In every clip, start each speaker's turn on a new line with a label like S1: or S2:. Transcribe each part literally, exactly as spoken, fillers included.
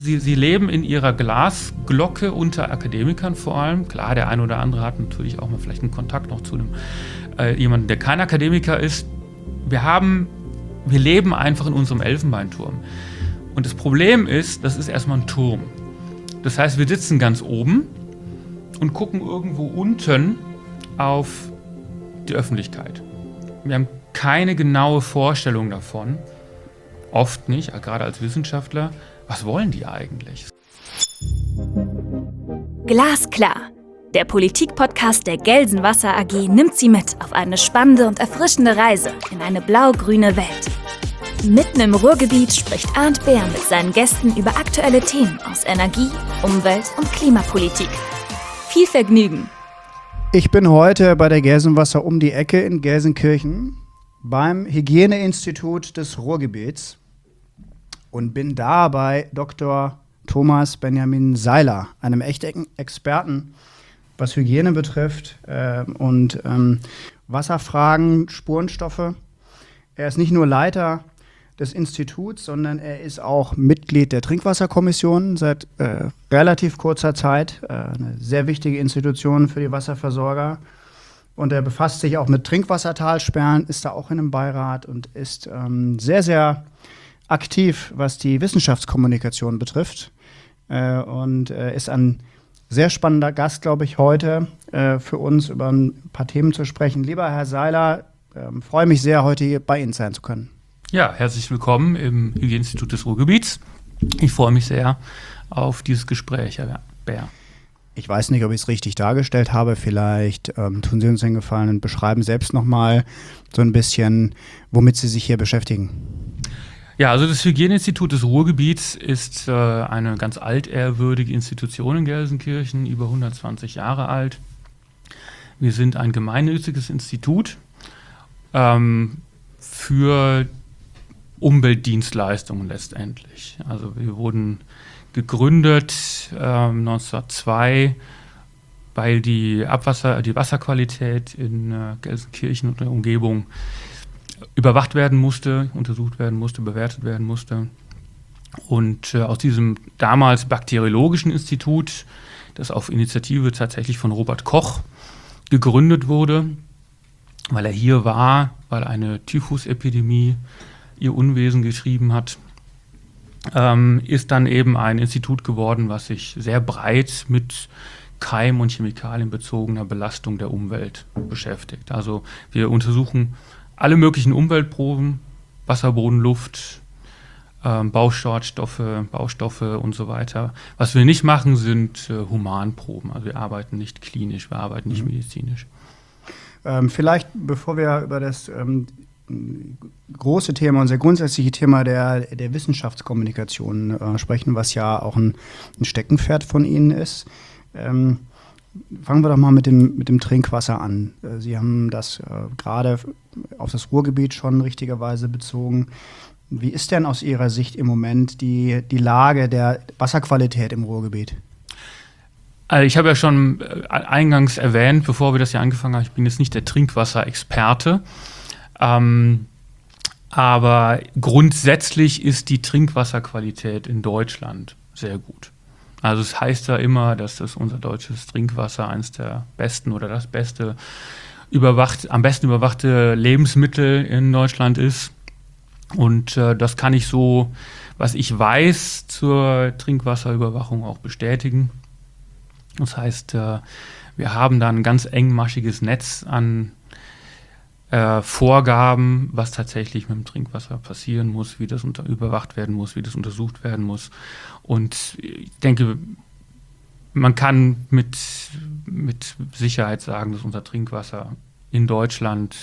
S1: Sie, sie leben in ihrer Glasglocke unter Akademikern vor allem. Klar, der eine oder andere hat natürlich auch mal vielleicht einen Kontakt noch zu einem, äh, jemandem, der kein Akademiker ist. Wir haben, wir leben einfach in unserem Elfenbeinturm. Und das Problem ist, das ist erstmal ein Turm. Das heißt, wir sitzen ganz oben und gucken irgendwo unten auf die Öffentlichkeit. Wir haben keine genaue Vorstellung davon, oft nicht, gerade als Wissenschaftler, was wollen die eigentlich?
S2: Glasklar. Der Politik-Podcast der Gelsenwasser A G nimmt Sie mit auf eine spannende und erfrischende Reise in eine blau-grüne Welt. Mitten im Ruhrgebiet spricht Arndt Beer mit seinen Gästen über aktuelle Themen aus Energie, Umwelt und Klimapolitik. Viel Vergnügen!
S3: Ich bin heute bei der Gelsenwasser um die Ecke in Gelsenkirchen beim Hygieneinstitut des Ruhrgebiets und bin da bei Doktor Thomas Benjamin Seiler, einem echten Experten, was Hygiene betrifft äh, und ähm, Wasserfragen, Spurenstoffe. Er ist nicht nur Leiter des Instituts, sondern er ist auch Mitglied der Trinkwasserkommission seit äh, relativ kurzer Zeit. Äh, eine sehr wichtige Institution für die Wasserversorger. Und er befasst sich auch mit Trinkwassertalsperren, ist da auch in einem Beirat und ist ähm, sehr, sehr aktiv, was die Wissenschaftskommunikation betrifft. Äh, und äh, ist ein sehr spannender Gast, glaube ich, heute äh, für uns über ein paar Themen zu sprechen. Lieber Herr Seiler, äh, freue mich sehr, heute hier bei Ihnen sein zu können.
S1: Ja, herzlich willkommen im Hygieneinstitut des Ruhrgebiets. Ich freue mich sehr auf dieses Gespräch, Herr Beer.
S3: Ich weiß nicht, ob ich es richtig dargestellt habe. Vielleicht ähm, tun Sie uns den Gefallen und beschreiben selbst noch mal so ein bisschen, womit Sie sich hier beschäftigen.
S1: Ja, also das Hygieneinstitut des Ruhrgebiets ist äh, eine ganz altehrwürdige Institution in Gelsenkirchen, über hundertzwanzig Jahre alt. Wir sind ein gemeinnütziges Institut ähm, für Umweltdienstleistungen letztendlich. Also wir wurden gegründet ähm, neunzehnhundertzwei, weil die Abwasser, die Wasserqualität in äh, Gelsenkirchen und der Umgebung überwacht werden musste, untersucht werden musste, bewertet werden musste. Und äh, aus diesem damals bakteriologischen Institut, das auf Initiative tatsächlich von Robert Koch gegründet wurde, weil er hier war, weil eine Typhusepidemie ihr Unwesen getrieben hat, ähm, ist dann eben ein Institut geworden, was sich sehr breit mit Keim- und chemikalienbezogener Belastung der Umwelt beschäftigt. Also wir untersuchen alle möglichen Umweltproben, Wasser, Boden, Luft, ähm, Bauschadstoffe, Baustoffe und so weiter. Was wir nicht machen, sind äh, Humanproben. Also wir arbeiten nicht klinisch, wir arbeiten nicht mhm. medizinisch.
S3: Ähm, vielleicht, bevor wir über das ähm, große Thema, unser grundsätzliche Thema der, der Wissenschaftskommunikation äh, sprechen, was ja auch ein, ein Steckenpferd von Ihnen ist. Ähm, fangen wir doch mal mit dem, mit dem Trinkwasser an. Äh, Sie haben das äh, gerade auf das Ruhrgebiet schon richtigerweise bezogen. Wie ist denn aus Ihrer Sicht im Moment die, die Lage der Wasserqualität im Ruhrgebiet?
S1: Also ich habe ja schon eingangs erwähnt, bevor wir das hier angefangen haben, ich bin jetzt nicht der Trinkwasserexperte. Ähm, aber grundsätzlich ist die Trinkwasserqualität in Deutschland sehr gut. Also es heißt ja immer, dass das unser deutsches Trinkwasser eines der besten oder das beste überwacht, am besten überwachte Lebensmittel in Deutschland ist. Und äh, das kann ich so, was ich weiß, zur Trinkwasserüberwachung auch bestätigen. Das heißt, äh, wir haben da ein ganz engmaschiges Netz an Äh, Vorgaben, was tatsächlich mit dem Trinkwasser passieren muss, wie das unter, überwacht werden muss, wie das untersucht werden muss. Und ich denke, man kann mit, mit Sicherheit sagen, dass unser Trinkwasser in Deutschland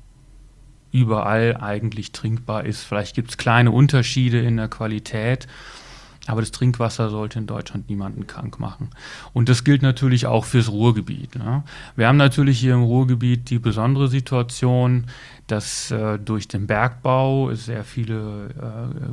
S1: überall eigentlich trinkbar ist. Vielleicht gibt es kleine Unterschiede in der Qualität, aber das Trinkwasser sollte in Deutschland niemanden krank machen. Und das gilt natürlich auch fürs Ruhrgebiet. Ne? Wir haben natürlich hier im Ruhrgebiet die besondere Situation, dass äh, durch den Bergbau es sehr viele äh,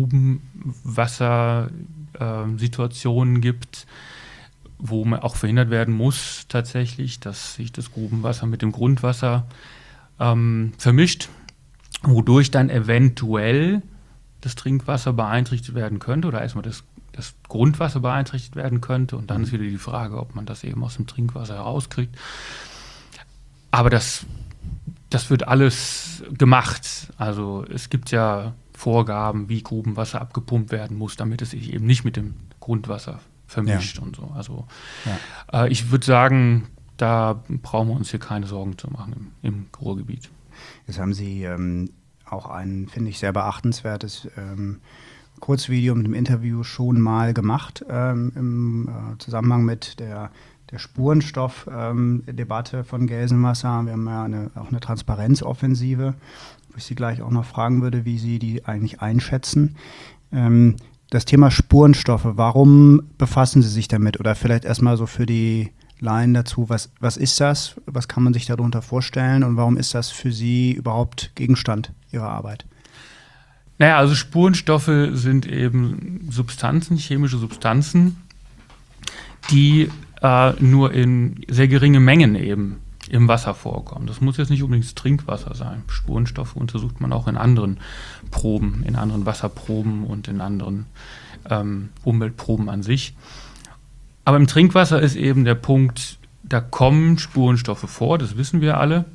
S1: Grubenwassersituationen äh, gibt, wo man auch verhindert werden muss tatsächlich, dass sich das Grubenwasser mit dem Grundwasser ähm, vermischt, wodurch dann eventuell das Trinkwasser beeinträchtigt werden könnte oder erstmal das, das Grundwasser beeinträchtigt werden könnte. Und dann ist wieder die Frage, ob man das eben aus dem Trinkwasser herauskriegt. Aber das, das wird alles gemacht. Also es gibt ja Vorgaben, wie Grubenwasser abgepumpt werden muss, damit es sich eben nicht mit dem Grundwasser vermischt ja. und so. Also ja. äh, ich würde sagen, da brauchen wir uns hier keine Sorgen zu machen im, im Ruhrgebiet.
S3: Jetzt haben Sie ähm, auch ein, finde ich, sehr beachtenswertes ähm, Kurzvideo mit dem Interview schon mal gemacht ähm, im äh, Zusammenhang mit der, der Spurenstoff-Debatte ähm, von Gelsenwasser. Wir haben ja eine, auch eine Transparenzoffensive, wo ich Sie gleich auch noch fragen würde, wie Sie die eigentlich einschätzen. Ähm, das Thema Spurenstoffe, warum befassen Sie sich damit? Oder vielleicht erstmal so für die Laien dazu, was, was ist das? Was kann man sich darunter vorstellen? Und warum ist das für Sie überhaupt Gegenstand Ihrer Arbeit?
S1: Naja, also Spurenstoffe sind eben Substanzen, chemische Substanzen, die äh, nur in sehr geringe Mengen eben im Wasser vorkommen. Das muss jetzt nicht unbedingt das Trinkwasser sein. Spurenstoffe untersucht man auch in anderen Proben, in anderen Wasserproben und in anderen ähm, Umweltproben an sich. Aber im Trinkwasser ist eben der Punkt, da kommen Spurenstoffe vor, das wissen wir alle.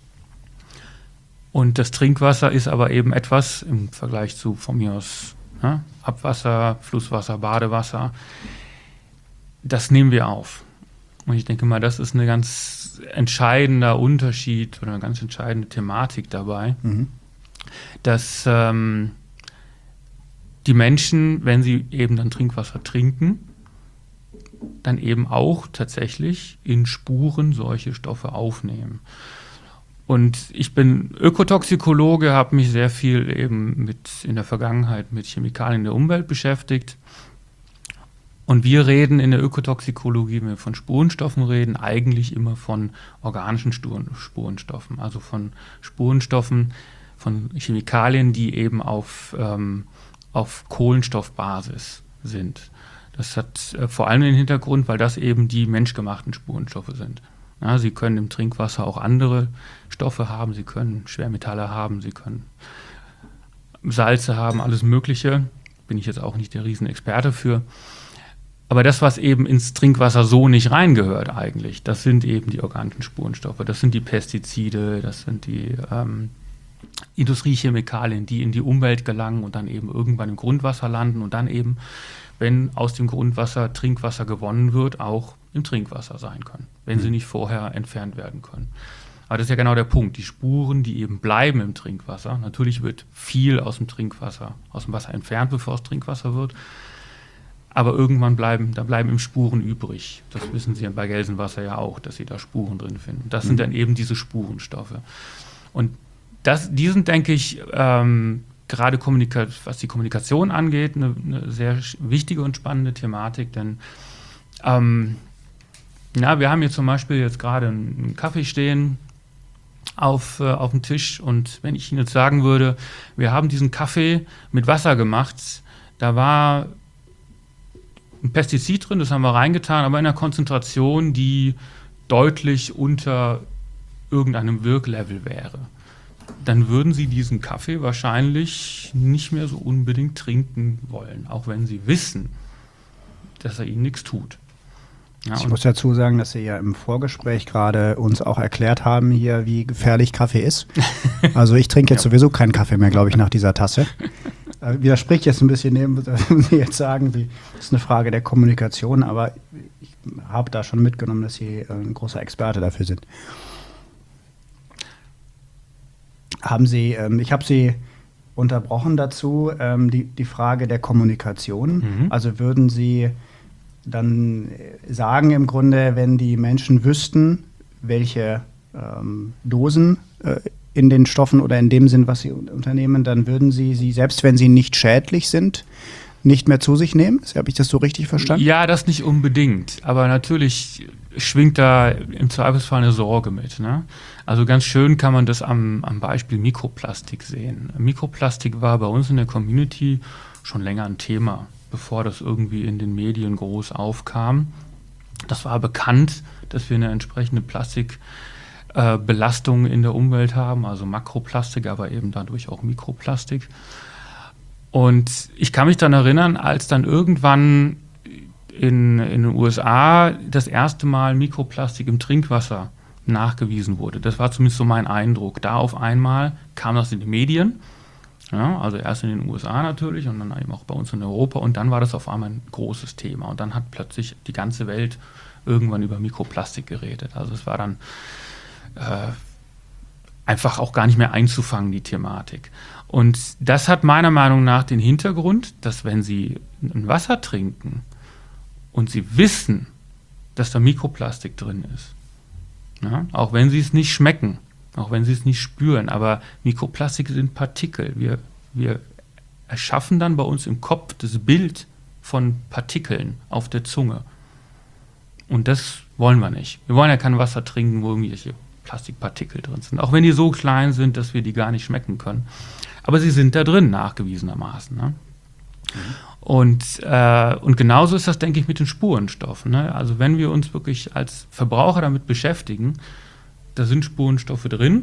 S1: Und das Trinkwasser ist aber eben etwas im Vergleich zu von mir aus ja, Abwasser, Flusswasser, Badewasser. Das nehmen wir auf. Und ich denke mal, das ist ein ganz entscheidender Unterschied oder eine ganz entscheidende Thematik dabei, mhm. dass ähm, die Menschen, wenn sie eben dann Trinkwasser trinken, dann eben auch tatsächlich in Spuren solche Stoffe aufnehmen. Und ich bin Ökotoxikologe, habe mich sehr viel eben mit in der Vergangenheit mit Chemikalien in der Umwelt beschäftigt. Und wir reden in der Ökotoxikologie, wenn wir von Spurenstoffen reden, eigentlich immer von organischen Spurenstoffen, also von Spurenstoffen, von Chemikalien, die eben auf, ähm, auf Kohlenstoffbasis sind. Das hat äh, vor allem den Hintergrund, weil das eben die menschgemachten Spurenstoffe sind. Ja, sie können im Trinkwasser auch andere Stoffe haben, sie können Schwermetalle haben, sie können Salze haben, alles Mögliche. Bin ich jetzt auch nicht der Riesenexperte für. Aber das, was eben ins Trinkwasser so nicht reingehört eigentlich, das sind eben die organischen Spurenstoffe, das sind die Pestizide, das sind die ähm, Industriechemikalien, die in die Umwelt gelangen und dann eben irgendwann im Grundwasser landen und dann eben, wenn aus dem Grundwasser Trinkwasser gewonnen wird, auch im Trinkwasser sein können, wenn mhm. sie nicht vorher entfernt werden können. Aber das ist ja genau der Punkt, die Spuren, die eben bleiben im Trinkwasser. Natürlich wird viel aus dem Trinkwasser, aus dem Wasser entfernt, bevor es Trinkwasser wird. Aber irgendwann bleiben, da bleiben eben Spuren übrig. Das wissen Sie bei Gelsenwasser ja auch, dass Sie da Spuren drin finden. Das mhm. sind dann eben diese Spurenstoffe. Und das, die sind, denke ich, ähm, gerade Kommunika- was die Kommunikation angeht, eine, eine sehr wichtige und spannende Thematik. Denn ähm, na, wir haben hier zum Beispiel jetzt gerade einen Kaffee stehen auf, äh, auf dem Tisch. Und wenn ich Ihnen jetzt sagen würde, wir haben diesen Kaffee mit Wasser gemacht, da war ein Pestizid drin, das haben wir reingetan, aber in einer Konzentration, die deutlich unter irgendeinem Wirklevel wäre. Dann würden Sie diesen Kaffee wahrscheinlich nicht mehr so unbedingt trinken wollen, auch wenn Sie wissen, dass er Ihnen nichts tut. Ja,
S3: ich muss dazu sagen, dass Sie ja im Vorgespräch gerade uns auch erklärt haben hier, wie gefährlich Kaffee ist. Also ich trinke jetzt ja. sowieso keinen Kaffee mehr, glaube ich, nach dieser Tasse. Widerspricht jetzt ein bisschen dem, was Sie jetzt sagen, wie, das ist eine Frage der Kommunikation, aber ich habe da schon mitgenommen, dass Sie ein großer Experte dafür sind. Haben Sie, ähm, ich habe Sie unterbrochen dazu, ähm, die, die Frage der Kommunikation. Mhm. Also würden Sie dann sagen im Grunde, wenn die Menschen wüssten, welche ähm, Dosen äh, in den Stoffen oder in dem Sinn, was sie unternehmen, dann würden sie sie, selbst wenn sie nicht schädlich sind, nicht mehr zu sich nehmen? Habe ich das so richtig verstanden?
S1: Ja, das nicht unbedingt. Aber natürlich schwingt da im Zweifelsfall eine Sorge mit. Ne? Also ganz schön kann man das am, am Beispiel Mikroplastik sehen. Mikroplastik war bei uns in der Community schon länger ein Thema, bevor das irgendwie in den Medien groß aufkam. Das war bekannt, dass wir eine entsprechende Plastik Äh, Belastungen in der Umwelt haben, also Makroplastik, aber eben dadurch auch Mikroplastik. Und ich kann mich dann erinnern, als dann irgendwann in, in den U S A das erste Mal Mikroplastik im Trinkwasser nachgewiesen wurde. Das war zumindest so mein Eindruck. Da auf einmal kam das in die Medien, ja, also erst in den U S A natürlich und dann eben auch bei uns in Europa und dann war das auf einmal ein großes Thema und dann hat plötzlich die ganze Welt irgendwann über Mikroplastik geredet. Also es war dann äh, einfach auch gar nicht mehr einzufangen, die Thematik. Und das hat meiner Meinung nach den Hintergrund, dass wenn Sie ein Wasser trinken und Sie wissen, dass da Mikroplastik drin ist, ja, auch wenn Sie es nicht schmecken, auch wenn Sie es nicht spüren, aber Mikroplastik sind Partikel. Wir, wir erschaffen dann bei uns im Kopf das Bild von Partikeln auf der Zunge. Und das wollen wir nicht. Wir wollen ja kein Wasser trinken, wo irgendwelche Plastikpartikel drin sind. Auch wenn die so klein sind, dass wir die gar nicht schmecken können. Aber sie sind da drin, nachgewiesenermaßen. Ne? Mhm. Und, äh, und genauso ist das, denke ich, mit den Spurenstoffen. Ne? Also wenn wir uns wirklich als Verbraucher damit beschäftigen, da sind Spurenstoffe drin,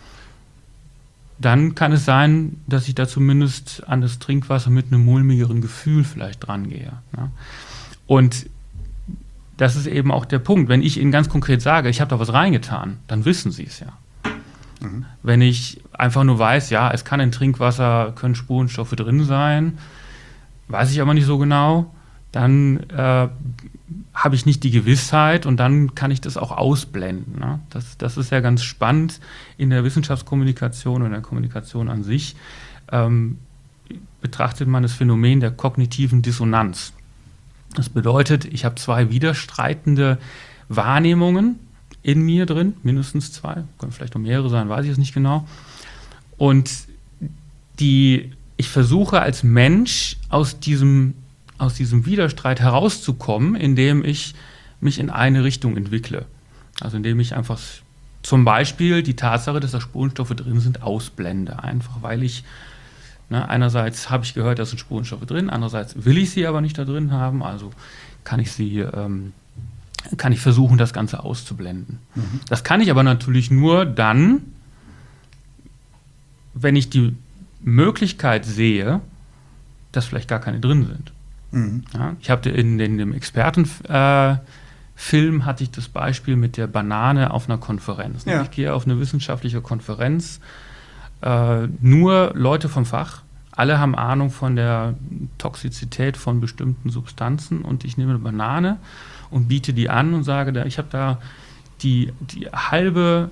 S1: dann kann es sein, dass ich da zumindest an das Trinkwasser mit einem mulmigeren Gefühl vielleicht dran gehe. Ne? Und das ist eben auch der Punkt. Wenn ich Ihnen ganz konkret sage, ich habe da was reingetan, dann wissen Sie es ja. Mhm. Wenn ich einfach nur weiß, ja, es kann in Trinkwasser, können Spurenstoffe drin sein, weiß ich aber nicht so genau, dann äh, habe ich nicht die Gewissheit und dann kann ich das auch ausblenden. Ne? Das, das ist ja ganz spannend in der Wissenschaftskommunikation und der Kommunikation an sich. Ähm, betrachtet man das Phänomen der kognitiven Dissonanz. Das bedeutet, ich habe zwei widerstreitende Wahrnehmungen in mir drin, mindestens zwei, können vielleicht auch mehrere sein, weiß ich es nicht genau. Und die, ich versuche als Mensch aus diesem, aus diesem Widerstreit herauszukommen, indem ich mich in eine Richtung entwickle. Also indem ich einfach zum Beispiel die Tatsache, dass da Spurenstoffe drin sind, ausblende. Einfach weil ich Ne, einerseits habe ich gehört, da sind Spurenstoffe drin, andererseits will ich sie aber nicht da drin haben, also kann ich sie, ähm, kann ich versuchen, das Ganze auszublenden. Mhm. Das kann ich aber natürlich nur dann, wenn ich die Möglichkeit sehe, dass vielleicht gar keine drin sind. Mhm. Ja, ich habe in, in dem Expertenfilm äh, hatte ich das Beispiel mit der Banane auf einer Konferenz. Ja. Ich gehe auf eine wissenschaftliche Konferenz, Äh, nur Leute vom Fach, alle haben Ahnung von der Toxizität von bestimmten Substanzen und ich nehme eine Banane und biete die an und sage, da, ich habe da die, die halbe,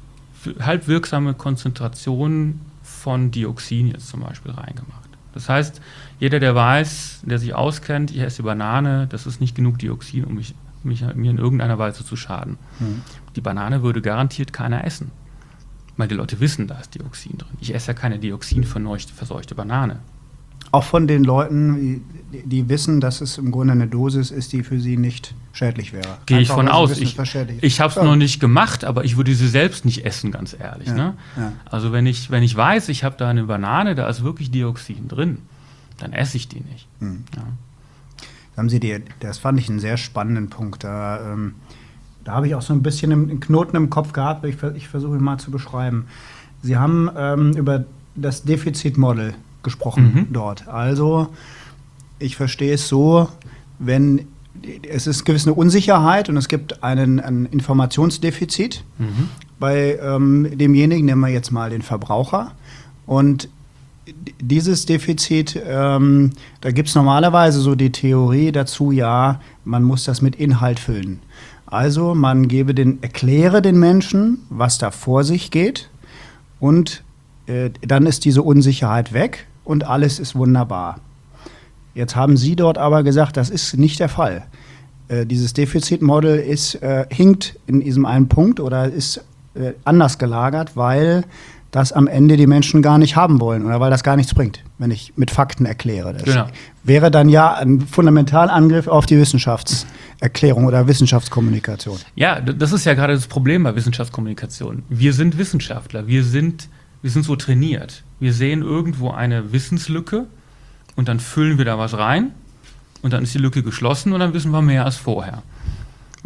S1: halb wirksame Konzentration von Dioxin jetzt zum Beispiel reingemacht. Das heißt, jeder, der weiß, der sich auskennt, ich esse die Banane, das ist nicht genug Dioxin, um mich, mich, mir in irgendeiner Weise zu schaden. Mhm. Die Banane würde garantiert keiner essen. Weil die Leute wissen, da ist Dioxin drin. Ich esse ja keine dioxinverseuchte Banane.
S3: Auch von den Leuten, die, die wissen, dass es im Grunde eine Dosis ist, die für sie nicht schädlich wäre.
S1: Gehe ich von aus. Ich, ich habe es ja. noch nicht gemacht, aber ich würde sie selbst nicht essen, ganz ehrlich. Ja. Ne? Ja. Also wenn ich, wenn ich weiß, ich habe da eine Banane, da ist wirklich Dioxin drin, dann esse ich die nicht. Hm. Ja.
S3: Haben Sie die, das fand ich einen sehr spannenden Punkt. Da, ähm, Da habe ich auch so ein bisschen einen Knoten im Kopf gehabt, ich, ich versuche ihn mal zu beschreiben. Sie haben ähm, über das Defizitmodell gesprochen mhm. dort. Also, ich verstehe es so, wenn es ist gewisse Unsicherheit und es gibt einen, ein Informationsdefizit mhm. bei ähm, demjenigen, nehmen wir jetzt mal den Verbraucher. Und dieses Defizit, ähm, da gibt es normalerweise so die Theorie dazu, ja, man muss das mit Inhalt füllen. Also man gebe den, erkläre den Menschen, was da vor sich geht und äh, dann ist diese Unsicherheit weg und alles ist wunderbar. Jetzt haben Sie dort aber gesagt, das ist nicht der Fall. Äh, dieses Defizitmodell ist, äh, hinkt in diesem einen Punkt oder ist äh, anders gelagert, weil das am Ende die Menschen gar nicht haben wollen oder weil das gar nichts bringt, wenn ich mit Fakten erkläre. Das genau. wäre dann ja ein Fundamentalangriff auf die Wissenschaftserklärung oder Wissenschaftskommunikation.
S1: Ja, das ist ja gerade das Problem bei Wissenschaftskommunikation. Wir sind Wissenschaftler, wir sind, wir sind so trainiert. Wir sehen irgendwo eine Wissenslücke und dann füllen wir da was rein und dann ist die Lücke geschlossen und dann wissen wir mehr als vorher.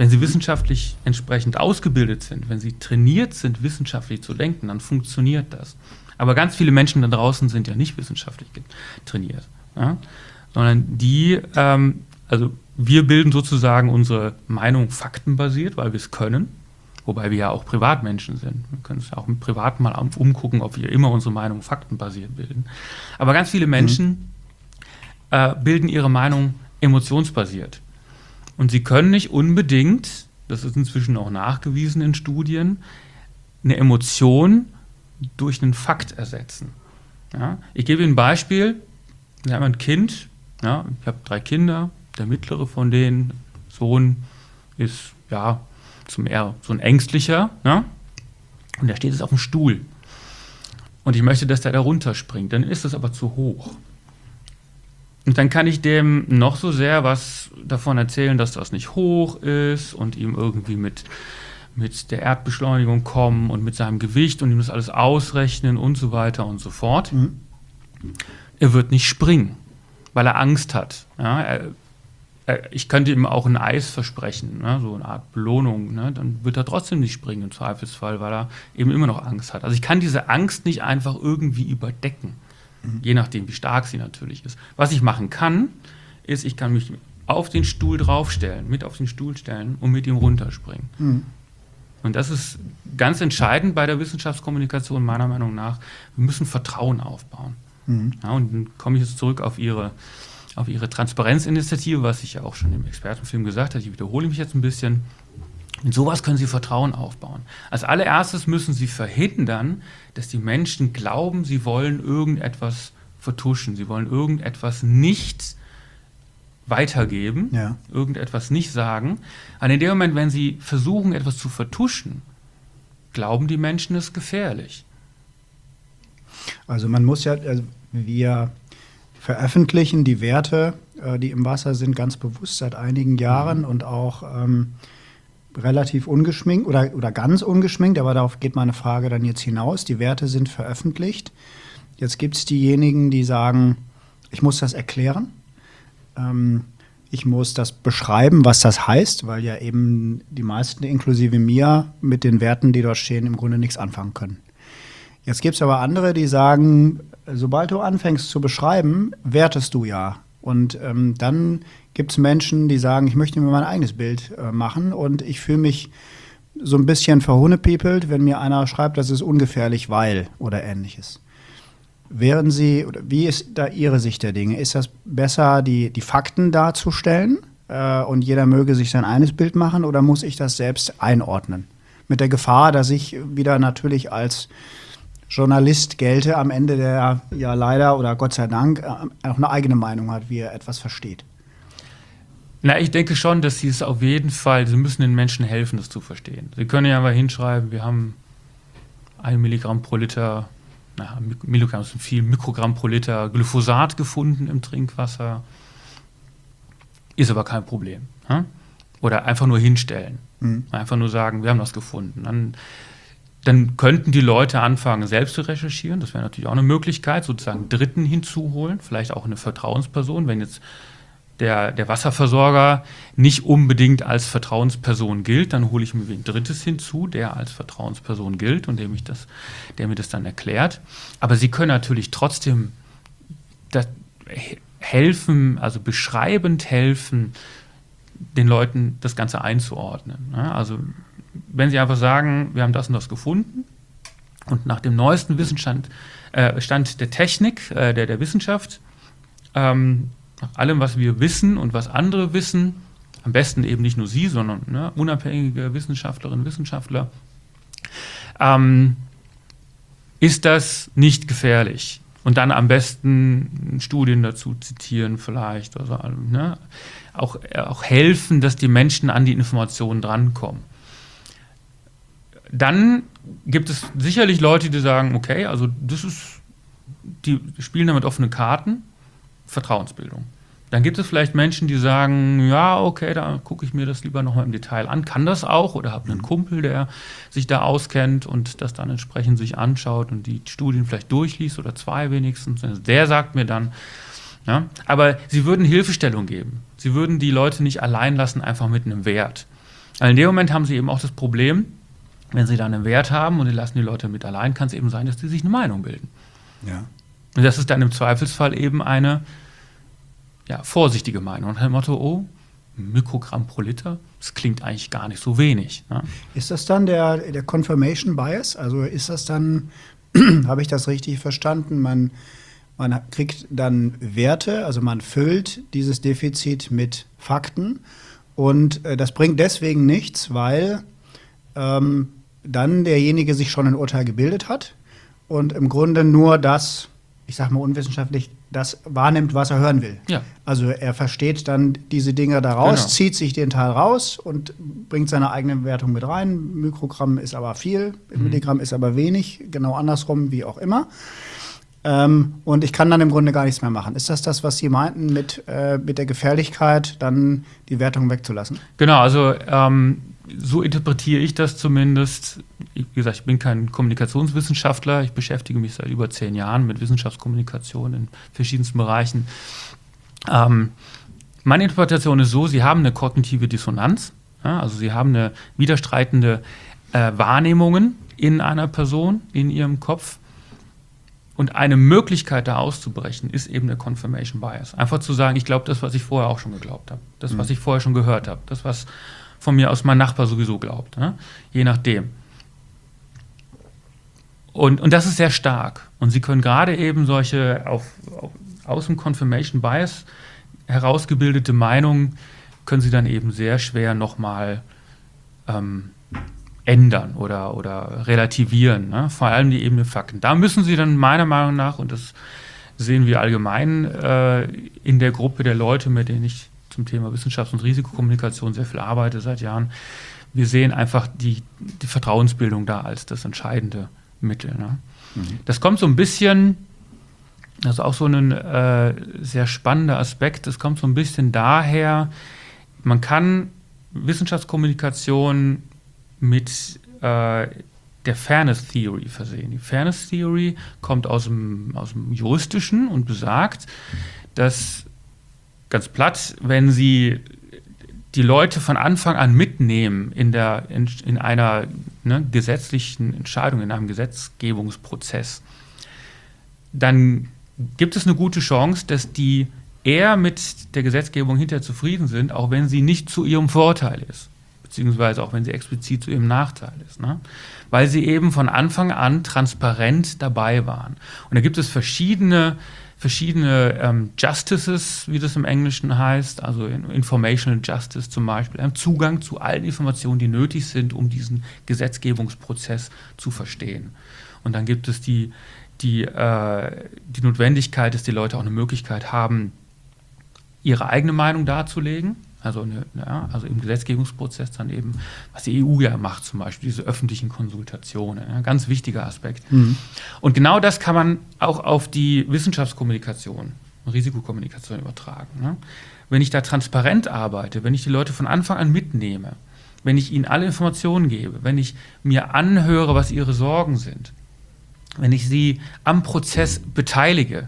S1: wenn sie wissenschaftlich entsprechend ausgebildet sind, wenn sie trainiert sind, wissenschaftlich zu denken, dann funktioniert das. Aber ganz viele Menschen da draußen sind ja nicht wissenschaftlich trainiert, ja? Sondern die, ähm, also wir bilden sozusagen unsere Meinung faktenbasiert, weil wir es können, wobei wir ja auch Privatmenschen sind. Wir können uns ja auch im Privaten mal umgucken, ob wir immer unsere Meinung faktenbasiert bilden. Aber ganz viele Menschen mhm. äh, bilden ihre Meinung emotionsbasiert. Und sie können nicht unbedingt, das ist inzwischen auch nachgewiesen in Studien, eine Emotion durch einen Fakt ersetzen. Ja? Ich gebe Ihnen ein Beispiel. Wir haben ein Kind, ja, ich habe drei Kinder, der mittlere von denen, Sohn, ist ja zum eher so ein ängstlicher, ja? Und der steht jetzt auf dem Stuhl. Und ich möchte, dass der da runterspringt. Dann ist das aber zu hoch. Und dann kann ich dem noch so sehr was davon erzählen, dass das nicht hoch ist und ihm irgendwie mit, mit der Erdbeschleunigung kommen und mit seinem Gewicht und ihm das alles ausrechnen und so weiter und so fort. Mhm. Er wird nicht springen, weil er Angst hat. Ja, er, er, ich könnte ihm auch ein Eis versprechen, ne, so eine Art Belohnung. Ne, dann wird er trotzdem nicht springen im Zweifelsfall, weil er eben immer noch Angst hat. Also ich kann diese Angst nicht einfach irgendwie überdecken. Mhm. Je nachdem, wie stark sie natürlich ist. Was ich machen kann, ist, ich kann mich auf den Stuhl draufstellen, mit auf den Stuhl stellen und mit ihm runterspringen. Mhm. Und das ist ganz entscheidend bei der Wissenschaftskommunikation, meiner Meinung nach. Wir müssen Vertrauen aufbauen. Mhm. Ja, und dann komme ich jetzt zurück auf Ihre, auf Ihre Transparenzinitiative, was ich ja auch schon im Expertenfilm gesagt habe. Ich wiederhole mich jetzt ein bisschen. In sowas können Sie Vertrauen aufbauen. Als allererstes müssen Sie verhindern, dass die Menschen glauben, sie wollen irgendetwas vertuschen. Sie wollen irgendetwas nicht weitergeben, ja. irgendetwas nicht sagen. Und in dem Moment, wenn Sie versuchen, etwas zu vertuschen, glauben die Menschen, es ist gefährlich.
S3: Also man muss ja, also wir veröffentlichen die Werte, äh, die im Wasser sind, ganz bewusst seit einigen Jahren mhm. und auch ähm, relativ ungeschminkt oder, oder ganz ungeschminkt, aber darauf geht meine Frage dann jetzt hinaus. Die Werte sind veröffentlicht. Jetzt gibt es diejenigen, die sagen, ich muss das erklären. Ähm, ich muss das beschreiben, was das heißt, weil ja eben die meisten, inklusive mir, mit den Werten, die dort stehen, im Grunde nichts anfangen können. Jetzt gibt es aber andere, die sagen, sobald du anfängst zu beschreiben, wertest du ja. Und ähm, dann gibt es Menschen, die sagen, ich möchte mir mein eigenes Bild äh, machen und ich fühle mich so ein bisschen verhunepiepelt, wenn mir einer schreibt, das ist ungefährlich, weil oder ähnliches. Wären Sie, oder wie ist da Ihre Sicht der Dinge? Ist das besser, die, die Fakten darzustellen äh, und jeder möge sich sein eigenes Bild machen oder muss ich das selbst einordnen? Mit der Gefahr, dass ich wieder natürlich als Journalist gelte am Ende, der ja leider oder Gott sei Dank auch eine eigene Meinung hat, wie er etwas versteht.
S1: Na, ich denke schon, dass Sie es auf jeden Fall, Sie müssen den Menschen helfen, das zu verstehen. Sie können ja mal hinschreiben, wir haben ein Milligramm pro Liter, na, Milligramm sind viel, Mikrogramm pro Liter Glyphosat gefunden im Trinkwasser. Ist aber kein Problem. Hm? Oder einfach nur hinstellen. Mhm. Einfach nur sagen, wir haben das gefunden. Dann Dann könnten die Leute anfangen, selbst zu recherchieren. Das wäre natürlich auch eine Möglichkeit, sozusagen Dritten hinzuholen, vielleicht auch eine Vertrauensperson. Wenn jetzt der, der Wasserversorger nicht unbedingt als Vertrauensperson gilt, dann hole ich mir ein Drittes hinzu, der als Vertrauensperson gilt und dem ich das, der mir das dann erklärt. Aber Sie können natürlich trotzdem das helfen, also beschreibend helfen, den Leuten das Ganze einzuordnen. Also wenn Sie einfach sagen, wir haben das und das gefunden und nach dem neuesten Wissensstand, äh, Stand der Technik, äh, der, der Wissenschaft, ähm, nach allem, was wir wissen und was andere wissen, am besten eben nicht nur Sie, sondern ne, unabhängige Wissenschaftlerinnen und Wissenschaftler, ähm, ist das nicht gefährlich. Und dann am besten Studien dazu zitieren vielleicht, also, ne, auch, auch helfen, dass die Menschen an die Informationen drankommen. Dann gibt es sicherlich Leute, die sagen, okay, also das ist, die spielen damit offene Karten, Vertrauensbildung. Dann gibt es vielleicht Menschen, die sagen, ja, okay, da gucke ich mir das lieber nochmal im Detail an, kann das auch oder habe einen Kumpel, der sich da auskennt und das dann entsprechend sich anschaut und die Studien vielleicht durchliest oder zwei wenigstens. Der sagt mir dann, ja, aber sie würden Hilfestellung geben. Sie würden die Leute nicht allein lassen, einfach mit einem Wert. Weil in dem Moment haben sie eben auch das Problem, wenn sie dann einen Wert haben und die lassen die Leute mit allein, kann es eben sein, dass die sich eine Meinung bilden.
S3: Ja.
S1: Und das ist dann im Zweifelsfall eben eine ja, vorsichtige Meinung. Und dem Motto, oh, Mikrogramm pro Liter, das klingt eigentlich gar nicht so wenig. Ne?
S3: Ist das dann der, der Confirmation Bias? Also ist das dann, habe ich das richtig verstanden, man, man kriegt dann Werte, also man füllt dieses Defizit mit Fakten und äh, das bringt deswegen nichts, weil ähm, dann derjenige sich schon ein Urteil gebildet hat und im Grunde nur das, ich sag mal unwissenschaftlich, das wahrnimmt, was er hören will.
S1: Ja.
S3: Also er versteht dann diese Dinge daraus,
S1: Genau.
S3: zieht sich den Teil raus und bringt seine eigene Wertung mit rein. Mikrogramm ist aber viel,
S1: Mhm.
S3: Milligramm ist aber wenig, genau andersrum, wie auch immer. Ähm, und ich kann dann im Grunde gar nichts mehr machen. Ist das das, was Sie meinten, mit, äh, mit der Gefährlichkeit, dann die Wertung wegzulassen?
S1: Genau, also ähm, so interpretiere ich das zumindest. Ich, wie gesagt, ich bin kein Kommunikationswissenschaftler. Ich beschäftige mich seit über zehn Jahren mit Wissenschaftskommunikation in verschiedensten Bereichen. Ähm, meine Interpretation ist so, Sie haben eine kognitive Dissonanz. Ja, also Sie haben eine widerstreitende äh, Wahrnehmungen in einer Person, in Ihrem Kopf. Und eine Möglichkeit, da auszubrechen, ist eben der Confirmation Bias. Einfach zu sagen, ich glaube das, was ich vorher auch schon geglaubt habe. Das, was ich vorher schon gehört habe. Das, was von mir aus mein Nachbar sowieso glaubt. Ne? Je nachdem. Und, und das ist sehr stark. Und Sie können gerade eben solche auf, auf, aus dem Confirmation Bias herausgebildete Meinungen, können Sie dann eben sehr schwer nochmal ähm, ändern oder, oder relativieren, ne? Vor allem die Ebene Fakten. Da müssen Sie dann meiner Meinung nach, und das sehen wir allgemein äh, in der Gruppe der Leute, mit denen ich zum Thema Wissenschafts- und Risikokommunikation sehr viel arbeite seit Jahren, wir sehen einfach die, die Vertrauensbildung da als das entscheidende Mittel. Ne? Mhm. Das kommt so ein bisschen, das ist auch so ein äh, sehr spannender Aspekt, das kommt so ein bisschen daher, man kann Wissenschaftskommunikation mit äh, der Fairness Theory versehen. Die Fairness Theory kommt aus dem, aus dem Juristischen und besagt, dass, ganz platt, wenn Sie die Leute von Anfang an mitnehmen in, der, in, in einer ne, gesetzlichen Entscheidung, in einem Gesetzgebungsprozess, dann gibt es eine gute Chance, dass die eher mit der Gesetzgebung hinterher zufrieden sind, auch wenn sie nicht zu ihrem Vorteil ist. Beziehungsweise auch wenn sie explizit zu ihrem Nachteil ist. Ne? Weil sie eben von Anfang an transparent dabei waren. Und da gibt es verschiedene, verschiedene ähm, Justices, wie das im Englischen heißt, also Informational Justice zum Beispiel, einen Zugang zu allen Informationen, die nötig sind, um diesen Gesetzgebungsprozess zu verstehen. Und dann gibt es die, die, äh, die Notwendigkeit, dass die Leute auch eine Möglichkeit haben, ihre eigene Meinung darzulegen. Also, eine, ja, also im Gesetzgebungsprozess dann eben, was die E U ja macht zum Beispiel, diese öffentlichen Konsultationen, ja, ganz wichtiger Aspekt. Mhm. Und genau das kann man auch auf die Wissenschaftskommunikation, Risikokommunikation übertragen. Ne? Wenn ich da transparent arbeite, wenn ich die Leute von Anfang an mitnehme, wenn ich ihnen alle Informationen gebe, wenn ich mir anhöre, was ihre Sorgen sind, wenn ich sie am Prozess beteilige,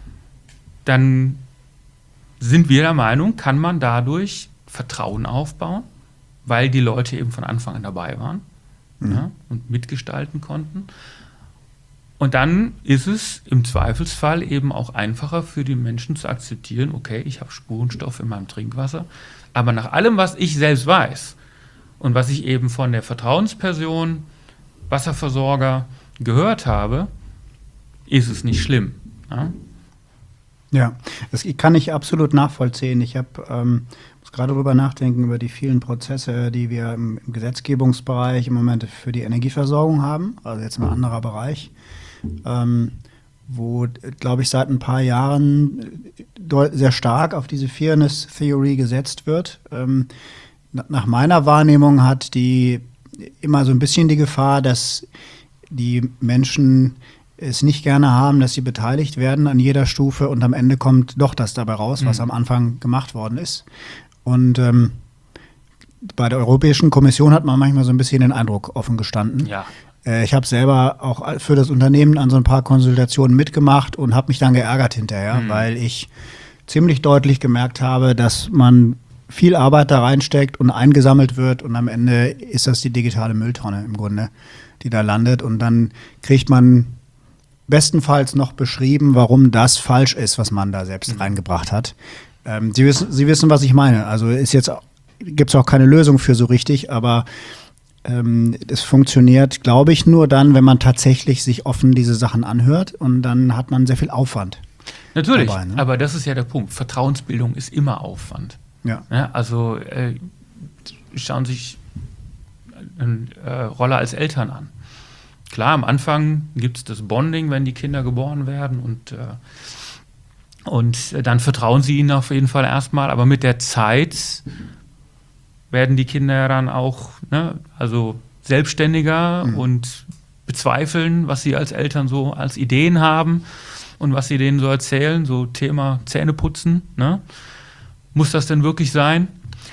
S1: dann sind wir der Meinung, kann man dadurch Vertrauen aufbauen, weil die Leute eben von Anfang an dabei waren, mhm. ja, und mitgestalten konnten. Und dann ist es im Zweifelsfall eben auch einfacher für die Menschen zu akzeptieren, okay, ich habe Spurenstoff in meinem Trinkwasser, aber nach allem, was ich selbst weiß und was ich eben von der Vertrauensperson, Wasserversorger gehört habe, ist es nicht schlimm. Ja?
S3: Ja, das kann ich absolut nachvollziehen. Ich habe ähm, muss gerade darüber nachdenken, über die vielen Prozesse, die wir im, im Gesetzgebungsbereich im Moment für die Energieversorgung haben, also jetzt ein anderer Bereich, ähm, wo, glaube ich, seit ein paar Jahren sehr stark auf diese Fairness Theory gesetzt wird. Ähm, nach meiner Wahrnehmung hat die immer so ein bisschen die Gefahr, dass die Menschen es nicht gerne haben, dass sie beteiligt werden an jeder Stufe und am Ende kommt doch das dabei raus, was mhm. am Anfang gemacht worden ist. Und ähm, bei der Europäischen Kommission hat man manchmal so ein bisschen den Eindruck offen gestanden.
S1: Ja.
S3: Äh, ich habe selber auch für das Unternehmen an so ein paar Konsultationen mitgemacht und habe mich dann geärgert hinterher, mhm. weil ich ziemlich deutlich gemerkt habe, dass man viel Arbeit da reinsteckt und eingesammelt wird und am Ende ist das die digitale Mülltonne im Grunde, die da landet und dann kriegt man bestenfalls noch beschrieben, warum das falsch ist, was man da selbst mhm. reingebracht hat. Ähm, Sie wissen, Sie wissen, was ich meine. Also ist jetzt gibt es auch keine Lösung für so richtig, aber ähm, es funktioniert, glaube ich, nur dann, wenn man tatsächlich sich offen diese Sachen anhört und dann hat man sehr viel Aufwand.
S1: Natürlich,
S3: dabei, ne?
S1: Aber das ist ja der Punkt. Vertrauensbildung ist immer Aufwand.
S3: Ja.
S1: Ja, also äh, schauen Sie sich eine äh, Rolle als Eltern an. Klar, am Anfang gibt es das Bonding, wenn die Kinder geboren werden und, äh, und dann vertrauen sie ihnen auf jeden Fall erstmal, aber mit der Zeit werden die Kinder ja dann auch ne, also selbstständiger mhm. und bezweifeln, was sie als Eltern so als Ideen haben und was sie denen so erzählen, so Thema Zähneputzen. Ne? Muss das denn wirklich sein?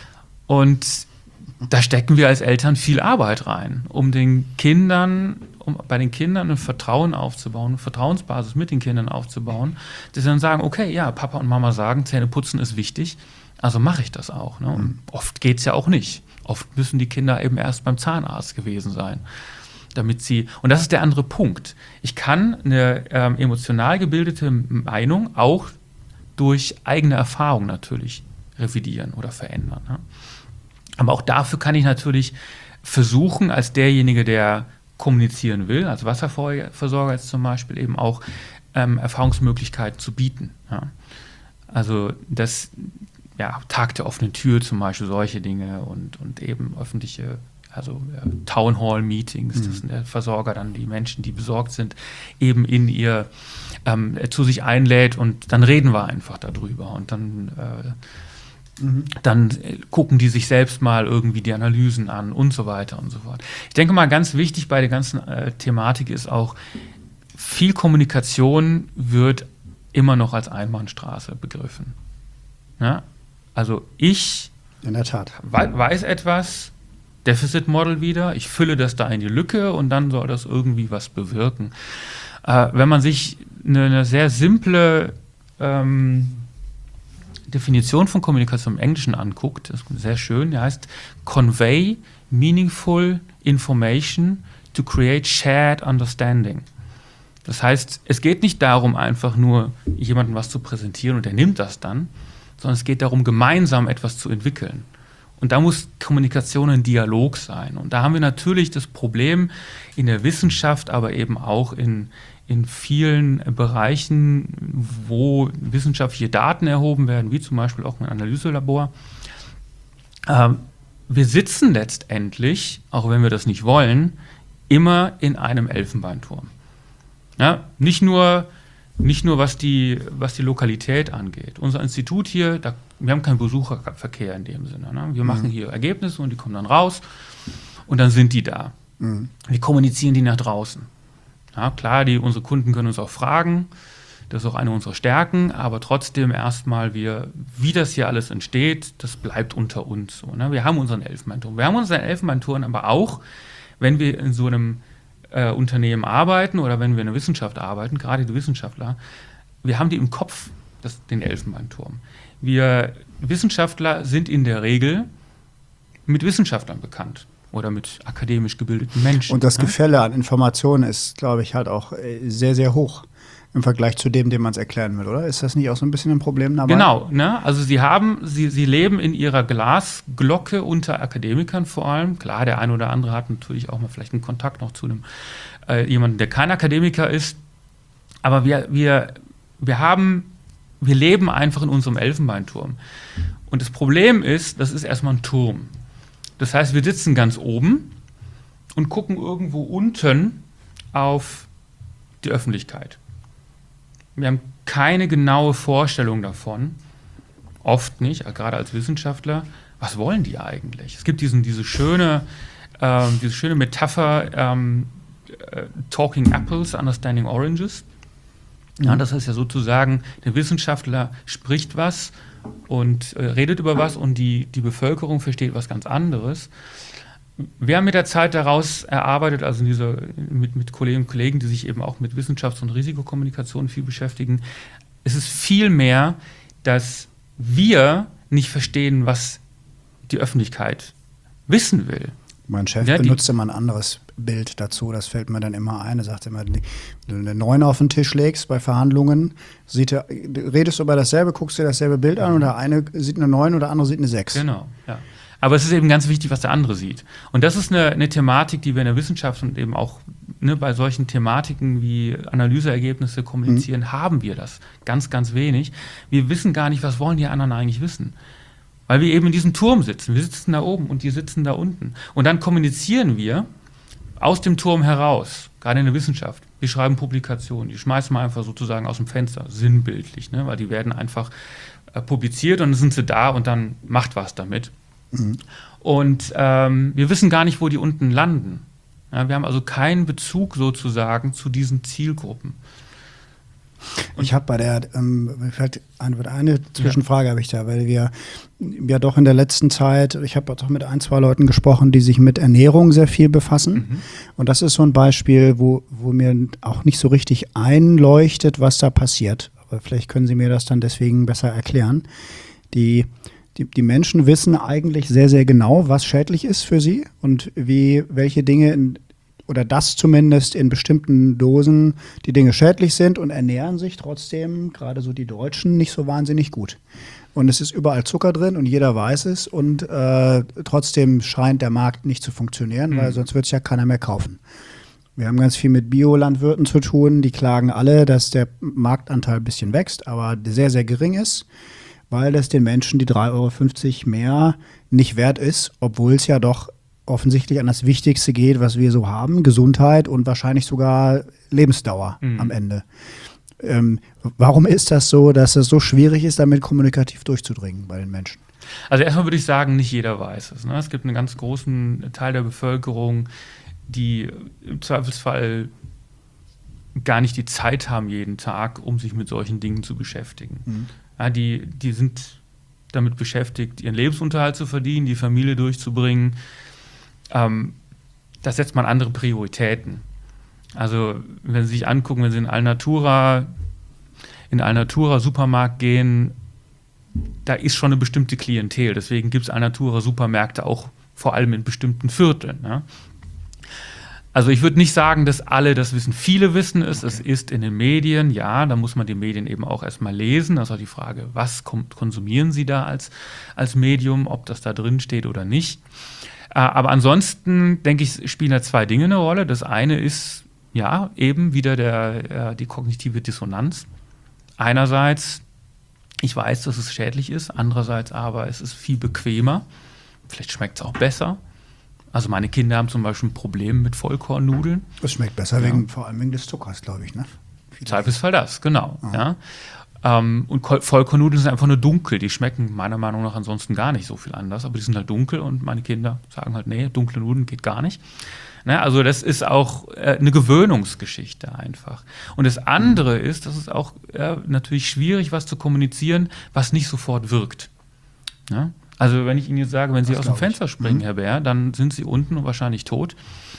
S1: Und da stecken wir als Eltern viel Arbeit rein, um den Kindern, um bei den Kindern ein Vertrauen aufzubauen, eine Vertrauensbasis mit den Kindern aufzubauen, dass sie dann sagen, okay, ja, Papa und Mama sagen, Zähneputzen ist wichtig, also mache ich das auch. Ne? Und mhm. oft geht es ja auch nicht. Oft müssen die Kinder eben erst beim Zahnarzt gewesen sein, damit sie, und das ist der andere Punkt. Ich kann eine ähm, emotional gebildete Meinung auch durch eigene Erfahrung natürlich revidieren oder verändern. Ne? Aber auch dafür kann ich natürlich versuchen, als derjenige, der kommunizieren will, als Wasserversorger jetzt zum Beispiel, eben auch ähm, Erfahrungsmöglichkeiten zu bieten. Ja. Also das ja, Tag der offenen Tür zum Beispiel, solche Dinge und, und eben öffentliche, also äh, Town Hall Meetings, mhm. das sind der Versorger dann die Menschen, die besorgt sind, eben in ihr ähm, zu sich einlädt und dann reden wir einfach darüber und dann äh, Mhm. Dann gucken die sich selbst mal irgendwie die Analysen an und so weiter und so fort. Ich denke mal, ganz wichtig bei der ganzen äh, Thematik ist auch, viel Kommunikation wird immer noch als Einbahnstraße begriffen. Ja? Also ich
S3: in der Tat.
S1: We- weiß etwas, Deficit Model wieder, ich fülle das da in die Lücke und dann soll das irgendwie was bewirken. Äh, wenn man sich eine, eine sehr simple ähm, Definition von Kommunikation im Englischen anguckt, das ist sehr schön, die heißt Convey meaningful information to create shared understanding. Das heißt, es geht nicht darum, einfach nur jemandem was zu präsentieren und der nimmt das dann, sondern es geht darum, gemeinsam etwas zu entwickeln. Und da muss Kommunikation ein Dialog sein. Und da haben wir natürlich das Problem in der Wissenschaft, aber eben auch in in vielen Bereichen, wo wissenschaftliche Daten erhoben werden, wie zum Beispiel auch ein Analyselabor. Ähm, wir sitzen letztendlich, auch wenn wir das nicht wollen, immer in einem Elfenbeinturm. Ja, nicht nur, nicht nur was die, was die Lokalität angeht. Unser Institut hier, da, wir haben keinen Besucherverkehr in dem Sinne. Ne? Wir mhm. machen hier Ergebnisse und die kommen dann raus und dann sind die da. Mhm. Wir kommunizieren die nach draußen. Ja, klar, die, unsere Kunden können uns auch fragen, das ist auch eine unserer Stärken, aber trotzdem erstmal, wir, wie das hier alles entsteht, das bleibt unter uns. So, ne? Wir haben unseren Elfenbeinturm. Wir haben unseren Elfenbeinturm aber auch, wenn wir in so einem äh, Unternehmen arbeiten oder wenn wir in der Wissenschaft arbeiten, gerade die Wissenschaftler, wir haben die im Kopf, das, den Elfenbeinturm. Wir Wissenschaftler sind in der Regel mit Wissenschaftlern bekannt. Oder mit akademisch gebildeten Menschen.
S3: Und das
S1: ne?
S3: Gefälle an Informationen ist, glaube ich, halt auch sehr, sehr hoch im Vergleich zu dem, dem man es erklären will, oder? Ist das nicht auch so ein bisschen ein Problem dabei?
S1: Genau, ne? Also sie haben, sie, sie leben in ihrer Glasglocke unter Akademikern vor allem. Klar, der eine oder andere hat natürlich auch mal vielleicht einen Kontakt noch zu einem äh, jemandem, der kein Akademiker ist. Aber wir, wir, wir haben, wir leben einfach in unserem Elfenbeinturm. Und das Problem ist, das ist erstmal ein Turm. Das heißt, wir sitzen ganz oben und gucken irgendwo unten auf die Öffentlichkeit. Wir haben keine genaue Vorstellung davon, oft nicht, gerade als Wissenschaftler, was wollen die eigentlich? Es gibt diesen, diese, schöne, äh, diese schöne Metapher, ähm, äh, Talking Apples, Understanding Oranges. Ja, das heißt ja sozusagen, der Wissenschaftler spricht was und äh, redet über was und die, die Bevölkerung versteht was ganz anderes. Wir haben mit der Zeit daraus erarbeitet, also in dieser, mit, mit Kolleginnen und Kollegen, die sich eben auch mit Wissenschafts- und Risikokommunikation viel beschäftigen, es ist viel mehr, dass wir nicht verstehen, was die Öffentlichkeit wissen will.
S3: Mein Chef
S1: ja,
S3: benutzt immer ein anderes Bild dazu, das fällt mir dann immer ein. Er sagt immer, wenn du eine neun auf den Tisch legst bei Verhandlungen, sieht er, redest du über dasselbe, guckst dir dasselbe Bild an und der eine sieht eine neun und der andere sieht eine sechs.
S1: Genau, ja. Aber es ist eben ganz wichtig, was der andere sieht. Und das ist eine, eine Thematik, die wir in der Wissenschaft und eben auch ne, bei solchen Thematiken wie Analyseergebnisse kommunizieren, mhm. haben wir das ganz, ganz wenig. Wir wissen gar nicht, was wollen die anderen eigentlich wissen. Weil wir eben in diesem Turm sitzen. Wir sitzen da oben und die sitzen da unten. Und dann kommunizieren wir aus dem Turm heraus, gerade in der Wissenschaft. Wir schreiben Publikationen, die schmeißen wir einfach sozusagen aus dem Fenster, sinnbildlich, ne? Weil die werden einfach äh, publiziert und dann sind sie da und dann macht was damit. Mhm. Und ähm, wir wissen gar nicht, wo die unten landen. Ja, wir haben also keinen Bezug sozusagen zu diesen Zielgruppen.
S3: Und ich habe bei der, ähm, vielleicht eine, eine Zwischenfrage ja. habe ich da, weil wir ja doch in der letzten Zeit, ich habe doch mit ein, zwei Leuten gesprochen, die sich mit Ernährung sehr viel befassen. Mhm. Und das ist so ein Beispiel, wo, wo mir auch nicht so richtig einleuchtet, was da passiert. Aber vielleicht können Sie mir das dann deswegen besser erklären. Die Die, die Menschen wissen eigentlich sehr, sehr genau, was schädlich ist für sie und wie, welche Dinge, in, oder das zumindest in bestimmten Dosen, die Dinge schädlich sind und ernähren sich trotzdem, gerade so die Deutschen, nicht so wahnsinnig gut. Und es ist überall Zucker drin und jeder weiß es und äh, trotzdem scheint der Markt nicht zu funktionieren, mhm. weil sonst wird es ja keiner mehr kaufen. Wir haben ganz viel mit Biolandwirten zu tun, die klagen alle, dass der Marktanteil ein bisschen wächst, aber sehr, sehr gering ist, weil das den Menschen die drei Euro fünfzig mehr nicht wert ist, obwohl es ja doch offensichtlich an das Wichtigste geht, was wir so haben, Gesundheit und wahrscheinlich sogar Lebensdauer mhm. am Ende. Ähm, warum ist das so, dass es so schwierig ist, damit kommunikativ durchzudringen bei den Menschen?
S1: Also erstmal würde ich sagen, nicht jeder weiß es. Ne? Es gibt einen ganz großen Teil der Bevölkerung, die im Zweifelsfall gar nicht die Zeit haben jeden Tag, um sich mit solchen Dingen zu beschäftigen. Mhm. Ja, die, die sind damit beschäftigt, ihren Lebensunterhalt zu verdienen, die Familie durchzubringen. Ähm, da setzt man andere Prioritäten. Also wenn Sie sich angucken, wenn Sie in Alnatura, in Alnatura Supermarkt gehen, da ist schon eine bestimmte Klientel. Deswegen gibt es Alnatura Supermärkte auch vor allem in bestimmten Vierteln. Ja? Also ich würde nicht sagen, dass alle das wissen. Viele wissen es, okay. Es ist in den Medien, ja, da muss man die Medien eben auch erstmal lesen. Das ist auch die Frage, was konsumieren Sie da als, als Medium, ob das da drin steht oder nicht. Aber ansonsten, denke ich, spielen da zwei Dinge eine Rolle. Das eine ist, ja, eben wieder der, die kognitive Dissonanz. Einerseits, ich weiß, dass es schädlich ist, andererseits aber es ist viel bequemer. Vielleicht schmeckt es auch besser. Also meine Kinder haben zum Beispiel ein Problem mit Vollkornnudeln.
S3: Das schmeckt besser, ja. wegen, vor allem wegen des Zuckers, glaube ich, ne?
S1: Im Zweifelsfall das, genau. Ja. Ähm, und Vollkornnudeln sind einfach nur dunkel. Die schmecken meiner Meinung nach ansonsten gar nicht so viel anders. Aber die sind halt dunkel und meine Kinder sagen halt, nee, dunkle Nudeln geht gar nicht. Ne? Also das ist auch äh, eine Gewöhnungsgeschichte einfach. Und das andere mhm. ist, das ist auch äh, natürlich schwierig, was zu kommunizieren, was nicht sofort wirkt. Ja? Also wenn ich Ihnen jetzt sage, wenn Sie das aus dem Fenster ich. springen, mhm. Herr Bär, dann sind Sie unten und wahrscheinlich tot.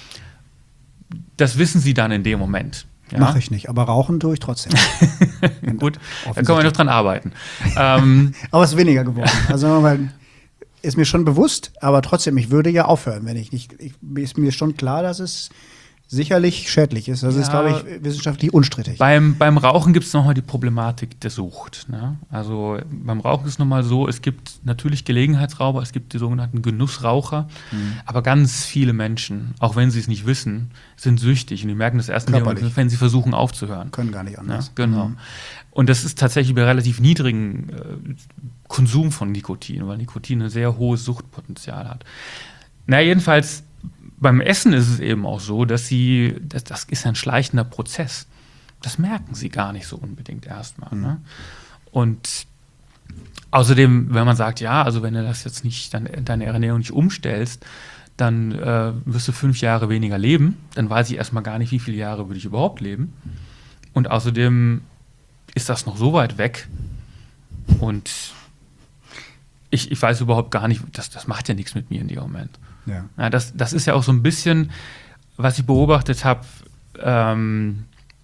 S1: Das wissen Sie dann in dem Moment. Ja?
S3: Mache ich nicht, aber rauchen tue ich trotzdem.
S1: Gut, da können wir noch dran arbeiten. ähm,
S3: aber es ist weniger geworden. Also weil ist mir schon bewusst, aber trotzdem, ich würde ja aufhören, wenn ich nicht. Ich, ist mir schon klar, dass es sicherlich schädlich ist. Das ja, ist, glaube ich, wissenschaftlich unstrittig.
S1: Beim, beim Rauchen gibt es nochmal die Problematik der Sucht. Ne? Also beim Rauchen ist es nochmal so, es gibt natürlich Gelegenheitsraucher, es gibt die sogenannten Genussraucher, mhm. aber ganz viele Menschen, auch wenn sie es nicht wissen, sind süchtig und die merken das erst, Moment, wenn sie versuchen aufzuhören.
S3: Können gar nicht anders.
S1: Ja, genau. Mhm. Und das ist tatsächlich bei relativ niedrigen äh, Konsum von Nikotin, weil Nikotin ein sehr hohes Suchtpotenzial hat. Na, jedenfalls beim Essen ist es eben auch so, dass sie, das, das ist ein schleichender Prozess. Das merken sie gar nicht so unbedingt erstmal. Mhm. Ne? Und außerdem, wenn man sagt, ja, also wenn du das jetzt nicht, dann, deine Ernährung nicht umstellst, dann äh, wirst du fünf Jahre weniger leben. Dann weiß ich erstmal gar nicht, wie viele Jahre würde ich überhaupt leben. Und außerdem ist das noch so weit weg. Und ich, ich weiß überhaupt gar nicht, das, das macht ja nichts mit mir in dem Moment. Ja. Ja, das, das ist ja auch so ein bisschen, was ich beobachtet habe ähm,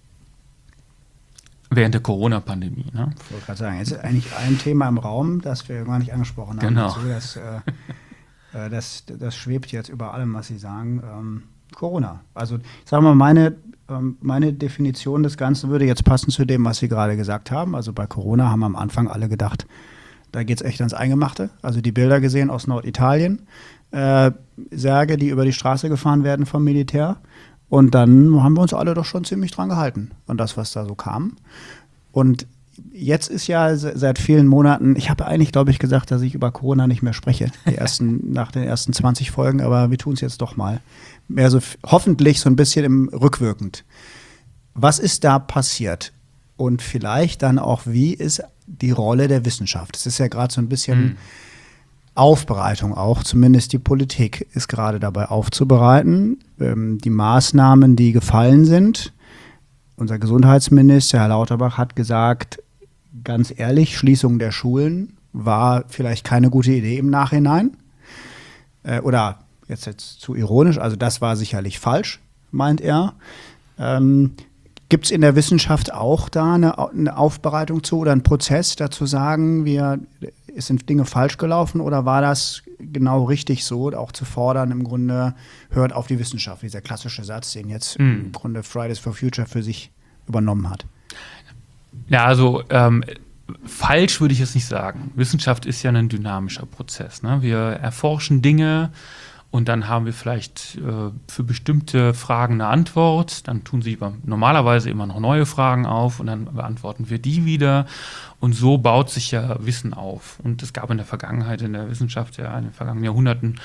S1: während der Corona-Pandemie. Ne?
S3: Ich wollte gerade sagen, jetzt ist eigentlich ein Thema im Raum, das wir gar nicht angesprochen haben.
S1: Genau.
S3: Also das, äh, äh, das, das schwebt jetzt über allem, was Sie sagen. Ähm, Corona. Also ich sage mal, meine, ähm, meine Definition des Ganzen würde jetzt passen zu dem, was Sie gerade gesagt haben. Also bei Corona haben am Anfang alle gedacht, da geht es echt ans Eingemachte. Also die Bilder gesehen aus Norditalien, äh, Särge, die über die Straße gefahren werden vom Militär. Und dann haben wir uns alle doch schon ziemlich dran gehalten an das, was da so kam. Und jetzt ist ja seit vielen Monaten, ich habe eigentlich, glaube ich, gesagt, dass ich über Corona nicht mehr spreche, die ersten, nach den ersten zwanzig Folgen, aber wir tun es jetzt doch mal. Mehr so hoffentlich so ein bisschen im rückwirkend. Was ist da passiert? Und vielleicht dann auch, wie ist die Rolle der Wissenschaft? Es ist ja gerade so ein bisschen mhm. Aufbereitung auch, zumindest die Politik ist gerade dabei aufzubereiten. Ähm, die Maßnahmen, die gefallen sind. Unser Gesundheitsminister, Herr Lauterbach, hat gesagt, ganz ehrlich, Schließung der Schulen war vielleicht keine gute Idee im Nachhinein. Äh, oder jetzt, jetzt zu ironisch, also das war sicherlich falsch, meint er. Ähm, Gibt es in der Wissenschaft auch da eine, eine Aufbereitung zu oder einen Prozess dazu sagen, wir, es sind Dinge falsch gelaufen oder war das genau richtig so, auch zu fordern, im Grunde hört auf die Wissenschaft, dieser klassische Satz, den jetzt mm. im Grunde Fridays for Future für sich übernommen hat?
S1: Ja, also ähm, falsch würde ich es nicht sagen. Wissenschaft ist ja ein dynamischer Prozess. Ne? Wir erforschen Dinge und dann haben wir vielleicht äh, für bestimmte Fragen eine Antwort. Dann tun sich normalerweise immer noch neue Fragen auf und dann beantworten wir die wieder. Und so baut sich ja Wissen auf. Und es gab in der Vergangenheit, in der Wissenschaft, ja in den vergangenen Jahrhunderten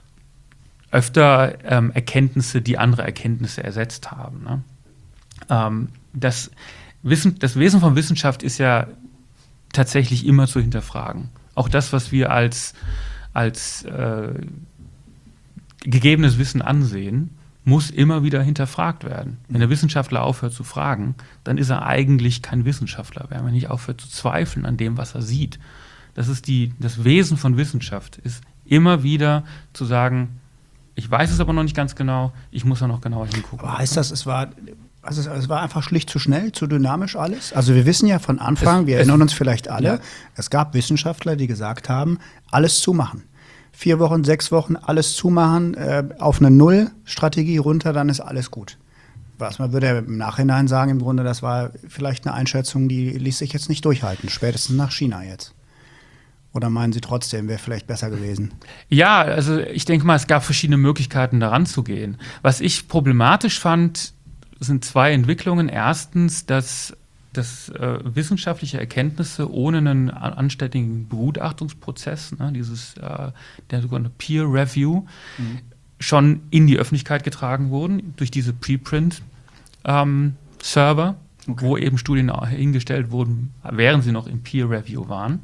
S1: öfter ähm, Erkenntnisse, die andere Erkenntnisse ersetzt haben. Ne? Ähm, das, Wissen, das Wesen von Wissenschaft ist ja tatsächlich immer zu hinterfragen. Auch das, was wir als, als äh, gegebenes Wissen ansehen, muss immer wieder hinterfragt werden. Wenn der Wissenschaftler aufhört zu fragen, dann ist er eigentlich kein Wissenschaftler, wenn er nicht aufhört zu zweifeln an dem, was er sieht. Das ist die, das Wesen von Wissenschaft, ist immer wieder zu sagen, ich weiß es aber noch nicht ganz genau, ich muss da noch genauer hingucken.
S3: Aber heißt das, es war, also es war einfach schlicht zu schnell, zu dynamisch alles? Also wir wissen ja von Anfang, es, wir erinnern uns vielleicht alle, ja. Es gab Wissenschaftler, die gesagt haben, alles zumachen. Vier Wochen, sechs Wochen, alles zumachen, äh, auf eine Null-Strategie runter, dann ist alles gut. Was man würde im Nachhinein sagen, im Grunde, das war vielleicht eine Einschätzung, die ließ sich jetzt nicht durchhalten, spätestens nach China jetzt. Oder meinen Sie trotzdem, wäre vielleicht besser gewesen?
S1: Ja, also ich denke mal, es gab verschiedene Möglichkeiten, daran zu gehen. Was ich problematisch fand, sind zwei Entwicklungen. Erstens, dass dass äh, wissenschaftliche Erkenntnisse ohne einen anständigen Begutachtungsprozess, ne, dieses äh, der sogenannte Peer Review, mhm. schon in die Öffentlichkeit getragen wurden durch diese Preprint-Server, ähm, okay. wo eben Studien hingestellt wurden, während sie noch im Peer Review waren.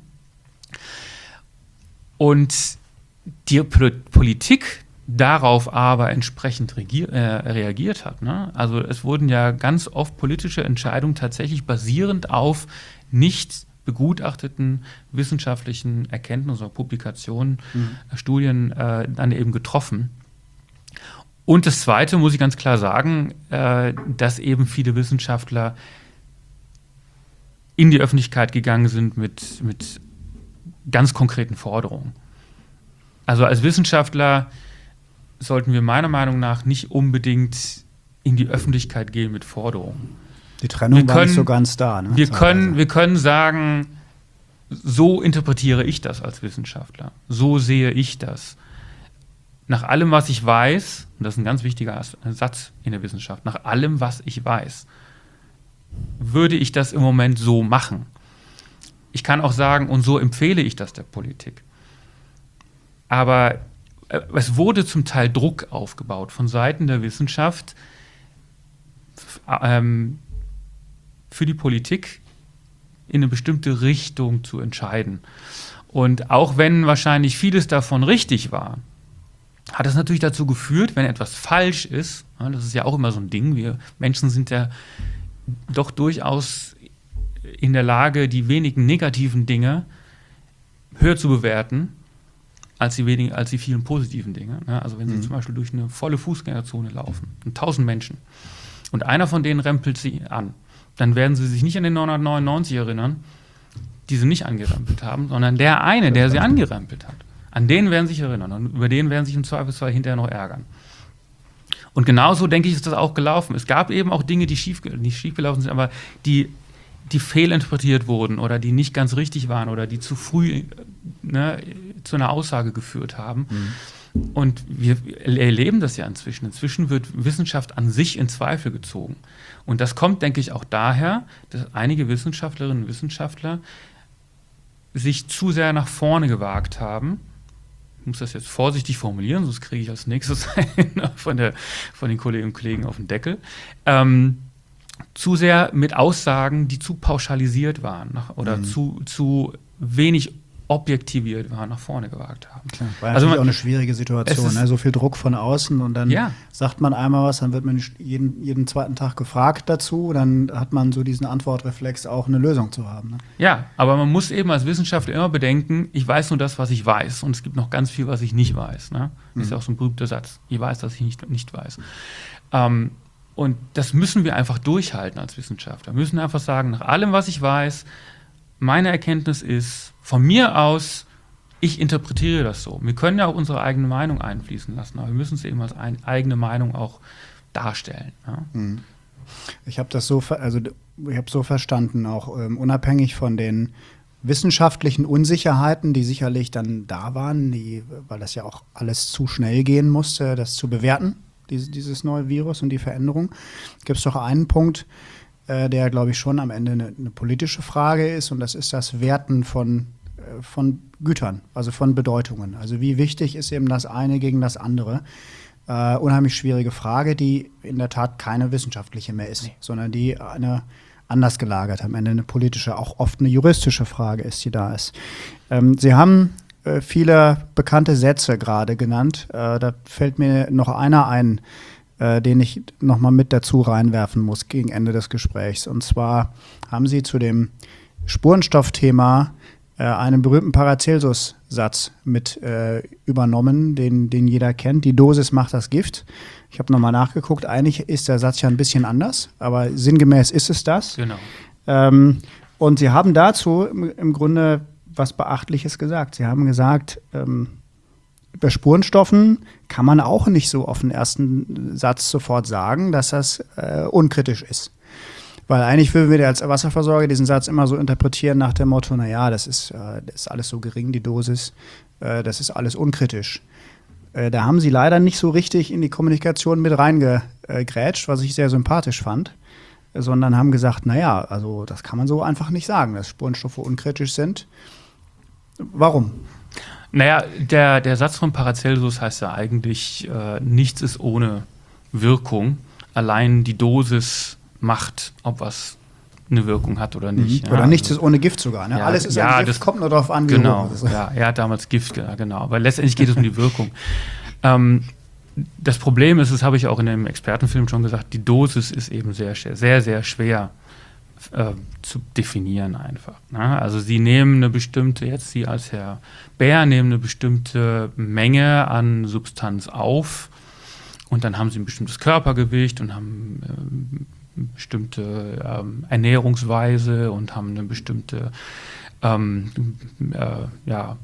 S1: Und die Politik darauf aber entsprechend regier, äh, reagiert hat. Ne? Also es wurden ja ganz oft politische Entscheidungen tatsächlich basierend auf nicht begutachteten wissenschaftlichen Erkenntnissen oder Publikationen, mhm. äh, Studien äh, dann eben getroffen. Und das Zweite, muss ich ganz klar sagen, äh, dass eben viele Wissenschaftler in die Öffentlichkeit gegangen sind mit, mit ganz konkreten Forderungen. Also als Wissenschaftler sollten wir meiner Meinung nach nicht unbedingt in die Öffentlichkeit gehen mit Forderungen.
S3: Die Trennung wir war können, nicht so ganz da. Ne?
S1: Wir, können, wir können sagen, so interpretiere ich das als Wissenschaftler. So sehe ich das. Nach allem, was ich weiß, und das ist ein ganz wichtiger Satz in der Wissenschaft, nach allem, was ich weiß, würde ich das im Moment so machen. Ich kann auch sagen, und so empfehle ich das der Politik. Aber es wurde zum Teil Druck aufgebaut von Seiten der Wissenschaft ähm, für die Politik in eine bestimmte Richtung zu entscheiden. Und auch wenn wahrscheinlich vieles davon richtig war, hat es natürlich dazu geführt, wenn etwas falsch ist, ja, das ist ja auch immer so ein Ding, wir Menschen sind ja doch durchaus in der Lage, die wenigen negativen Dinge höher zu bewerten, als die, wenigen, als die vielen positiven Dinge. Ja, also wenn Sie mhm. zum Beispiel durch eine volle Fußgängerzone laufen, und tausend Menschen, und einer von denen rempelt Sie an, dann werden Sie sich nicht an den neunhundertneunundneunzig erinnern, die Sie nicht angerempelt haben, sondern der eine, der Sie angerempelt hat. An den werden sie sich erinnern und über den werden sie sich im Zweifelsfall hinterher noch ärgern. Und genauso, denke ich, ist das auch gelaufen. Es gab eben auch Dinge, die schief, nicht schiefgelaufen sind, aber die, die fehlinterpretiert wurden oder die nicht ganz richtig waren oder die zu früh ne, zu einer Aussage geführt haben. Mhm. Und wir erleben das ja inzwischen. Inzwischen wird Wissenschaft an sich in Zweifel gezogen. Und das kommt, denke ich, auch daher, dass einige Wissenschaftlerinnen und Wissenschaftler sich zu sehr nach vorne gewagt haben. Ich muss das jetzt vorsichtig formulieren, sonst kriege ich als nächstes von, der, von den Kolleginnen und Kollegen auf den Deckel. Ähm, zu sehr mit Aussagen, die zu pauschalisiert waren nach, oder mhm. zu, zu wenig objektiviert waren, nach vorne gewagt haben.
S3: Klar, war also natürlich auch eine schwierige Situation, ne? So viel Druck von außen und dann
S1: ja.
S3: sagt man einmal was, dann wird man jeden, jeden zweiten Tag gefragt dazu, dann hat man so diesen Antwortreflex, auch eine Lösung zu haben. Ne?
S1: Ja, aber man muss eben als Wissenschaftler immer bedenken, ich weiß nur das, was ich weiß und es gibt noch ganz viel, was ich nicht weiß. Ne? Das mhm. ist ja auch so ein berühmter Satz, ich weiß, dass ich nicht, nicht weiß. Ähm, und das müssen wir einfach durchhalten als Wissenschaftler. Wir müssen einfach sagen, nach allem, was ich weiß, meine Erkenntnis ist, von mir aus, ich interpretiere das so. Wir können ja auch unsere eigene Meinung einfließen lassen, aber wir müssen es eben als ein, eigene Meinung auch darstellen. Ja?
S3: Ich habe das so, also ich habe so verstanden, auch ähm, unabhängig von den wissenschaftlichen Unsicherheiten, die sicherlich dann da waren, die, weil das ja auch alles zu schnell gehen musste, das zu bewerten, diese, dieses neue Virus und die Veränderung, gibt es doch einen Punkt, äh, der, glaube ich, schon am Ende eine, eine politische Frage ist, und das ist das Werten von von Gütern, also von Bedeutungen. Also wie wichtig ist eben das eine gegen das andere? Äh, unheimlich schwierige Frage, die in der Tat keine wissenschaftliche mehr ist, nee. sondern die eine anders gelagert, am Ende eine politische, auch oft eine juristische Frage ist, die da ist. Ähm, Sie haben äh, viele bekannte Sätze gerade genannt. Äh, da fällt mir noch einer ein, äh, den ich noch mal mit dazu reinwerfen muss gegen Ende des Gesprächs. Und zwar haben Sie zu dem Spurenstoffthema einen berühmten Paracelsus-Satz mit äh, übernommen, den, den jeder kennt. Die Dosis macht das Gift. Ich habe nochmal nachgeguckt. Eigentlich ist der Satz ja ein bisschen anders, aber sinngemäß ist es das.
S1: Genau.
S3: Ähm, und Sie haben dazu im, im Grunde was Beachtliches gesagt. Sie haben gesagt, ähm, bei Spurenstoffen kann man auch nicht so auf den ersten Satz sofort sagen, dass das äh, unkritisch ist. Weil eigentlich würden wir als Wasserversorger diesen Satz immer so interpretieren nach dem Motto, naja, das ist, äh, das ist alles so gering, die Dosis, äh, das ist alles unkritisch. Äh, da haben Sie leider nicht so richtig in die Kommunikation mit reingegrätscht, was ich sehr sympathisch fand, sondern haben gesagt, naja, also das kann man so einfach nicht sagen, dass Spurenstoffe unkritisch sind. Warum?
S1: Naja, der, der Satz von Paracelsus heißt ja eigentlich, äh, nichts ist ohne Wirkung, allein die Dosis macht, ob was eine Wirkung hat oder nicht.
S3: Mhm. Oder
S1: ja,
S3: nichts
S1: also,
S3: ist ohne Gift sogar. Ne?
S1: Ja,
S3: Alles ist
S1: ja,
S3: ein Gift,
S1: das
S3: kommt nur darauf an, wie
S1: genau,
S3: hoch es ist.
S1: Ja, er hat damals Gift, genau. Aber letztendlich geht es um die Wirkung. Ähm, das Problem ist, das habe ich auch in dem Expertenfilm schon gesagt, die Dosis ist eben sehr, sehr, sehr schwer äh, zu definieren einfach. Ne? Also Sie nehmen eine bestimmte, jetzt Sie als Herr Bär nehmen eine bestimmte Menge an Substanz auf und dann haben Sie ein bestimmtes Körpergewicht und haben ähm, bestimmte ähm, Ernährungsweise und haben eine bestimmte ähm, äh, ja,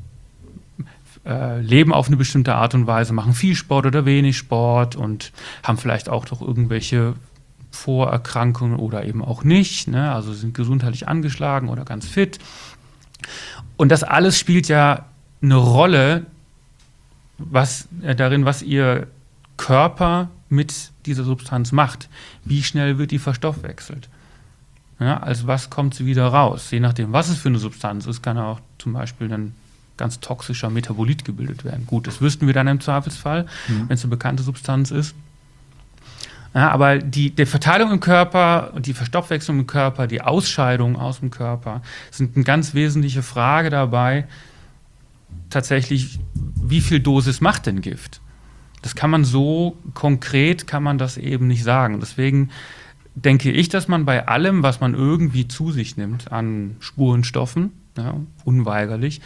S1: äh, leben auf eine bestimmte Art und Weise, machen viel Sport oder wenig Sport und haben vielleicht auch doch irgendwelche Vorerkrankungen oder eben auch nicht, ne? Also sind gesundheitlich angeschlagen oder ganz fit. Und das alles spielt ja eine Rolle was, äh, darin, was Ihr Körper mit dieser Substanz macht. Wie schnell wird die verstoffwechselt? Ja, also was kommt sie wieder raus? Je nachdem, was es für eine Substanz ist, kann auch zum Beispiel ein ganz toxischer Metabolit gebildet werden. Gut, das wüssten wir dann im Zweifelsfall, mhm. wenn es eine bekannte Substanz ist. Ja, aber die, die Verteilung im Körper und die Verstoffwechslung im Körper, die Ausscheidung aus dem Körper sind eine ganz wesentliche Frage dabei, tatsächlich, wie viel Dosis macht denn Gift? Das kann man so konkret, kann man das eben nicht sagen. Deswegen denke ich, dass man bei allem, was man irgendwie zu sich nimmt an Spurenstoffen, ja, unweigerlich,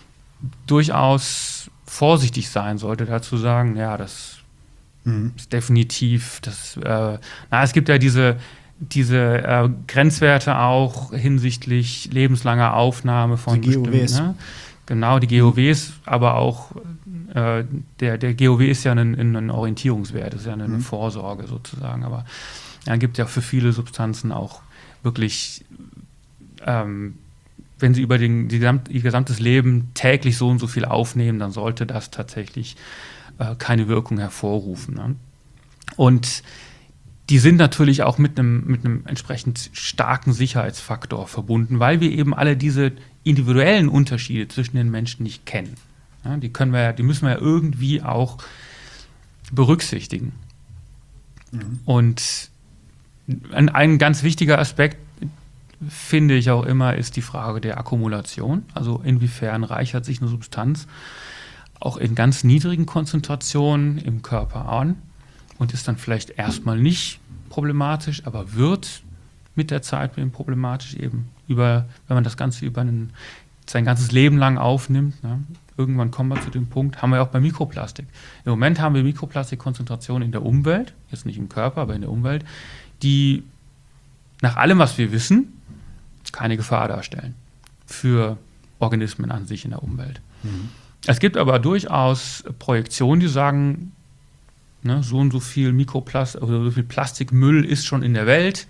S1: durchaus vorsichtig sein sollte, dazu sagen, ja, das mhm. ist definitiv, das, äh, na, es gibt ja diese, diese äh, Grenzwerte auch hinsichtlich lebenslanger Aufnahme von
S3: die G U Ws.
S1: Ne? Genau, die G O Ws, aber auch äh, der, der G O W ist ja ein, ein Orientierungswert, ist ja eine, eine
S3: Mhm.
S1: Vorsorge sozusagen. Aber ja, gibt ja für viele Substanzen auch wirklich, ähm, wenn sie über den, die gesamt, ihr gesamtes Leben täglich so und so viel aufnehmen, dann sollte das tatsächlich äh, keine Wirkung hervorrufen. Ne? Und die sind natürlich auch mit einem, mit einem entsprechend starken Sicherheitsfaktor verbunden, weil wir eben alle diese individuellen Unterschiede zwischen den Menschen nicht kennen. Ja, die können wir ja, die müssen wir ja irgendwie auch berücksichtigen. Mhm. Und ein, ein ganz wichtiger Aspekt, finde ich auch immer, ist die Frage der Akkumulation. Also inwiefern reichert sich eine Substanz auch in ganz niedrigen Konzentrationen im Körper an und ist dann vielleicht erstmal nicht problematisch, aber wird mit der Zeit problematisch eben über, wenn man das Ganze über einen, sein ganzes Leben lang aufnimmt. Ne? Irgendwann kommen wir zu dem Punkt, haben wir auch bei Mikroplastik. Im Moment haben wir Mikroplastikkonzentrationen in der Umwelt, jetzt nicht im Körper, aber in der Umwelt, die nach allem, was wir wissen, keine Gefahr darstellen für Organismen an sich in der Umwelt. Mhm. Es gibt aber durchaus Projektionen, die sagen, ne, so und so viel Mikroplastik oder so viel Plastikmüll ist schon in der Welt.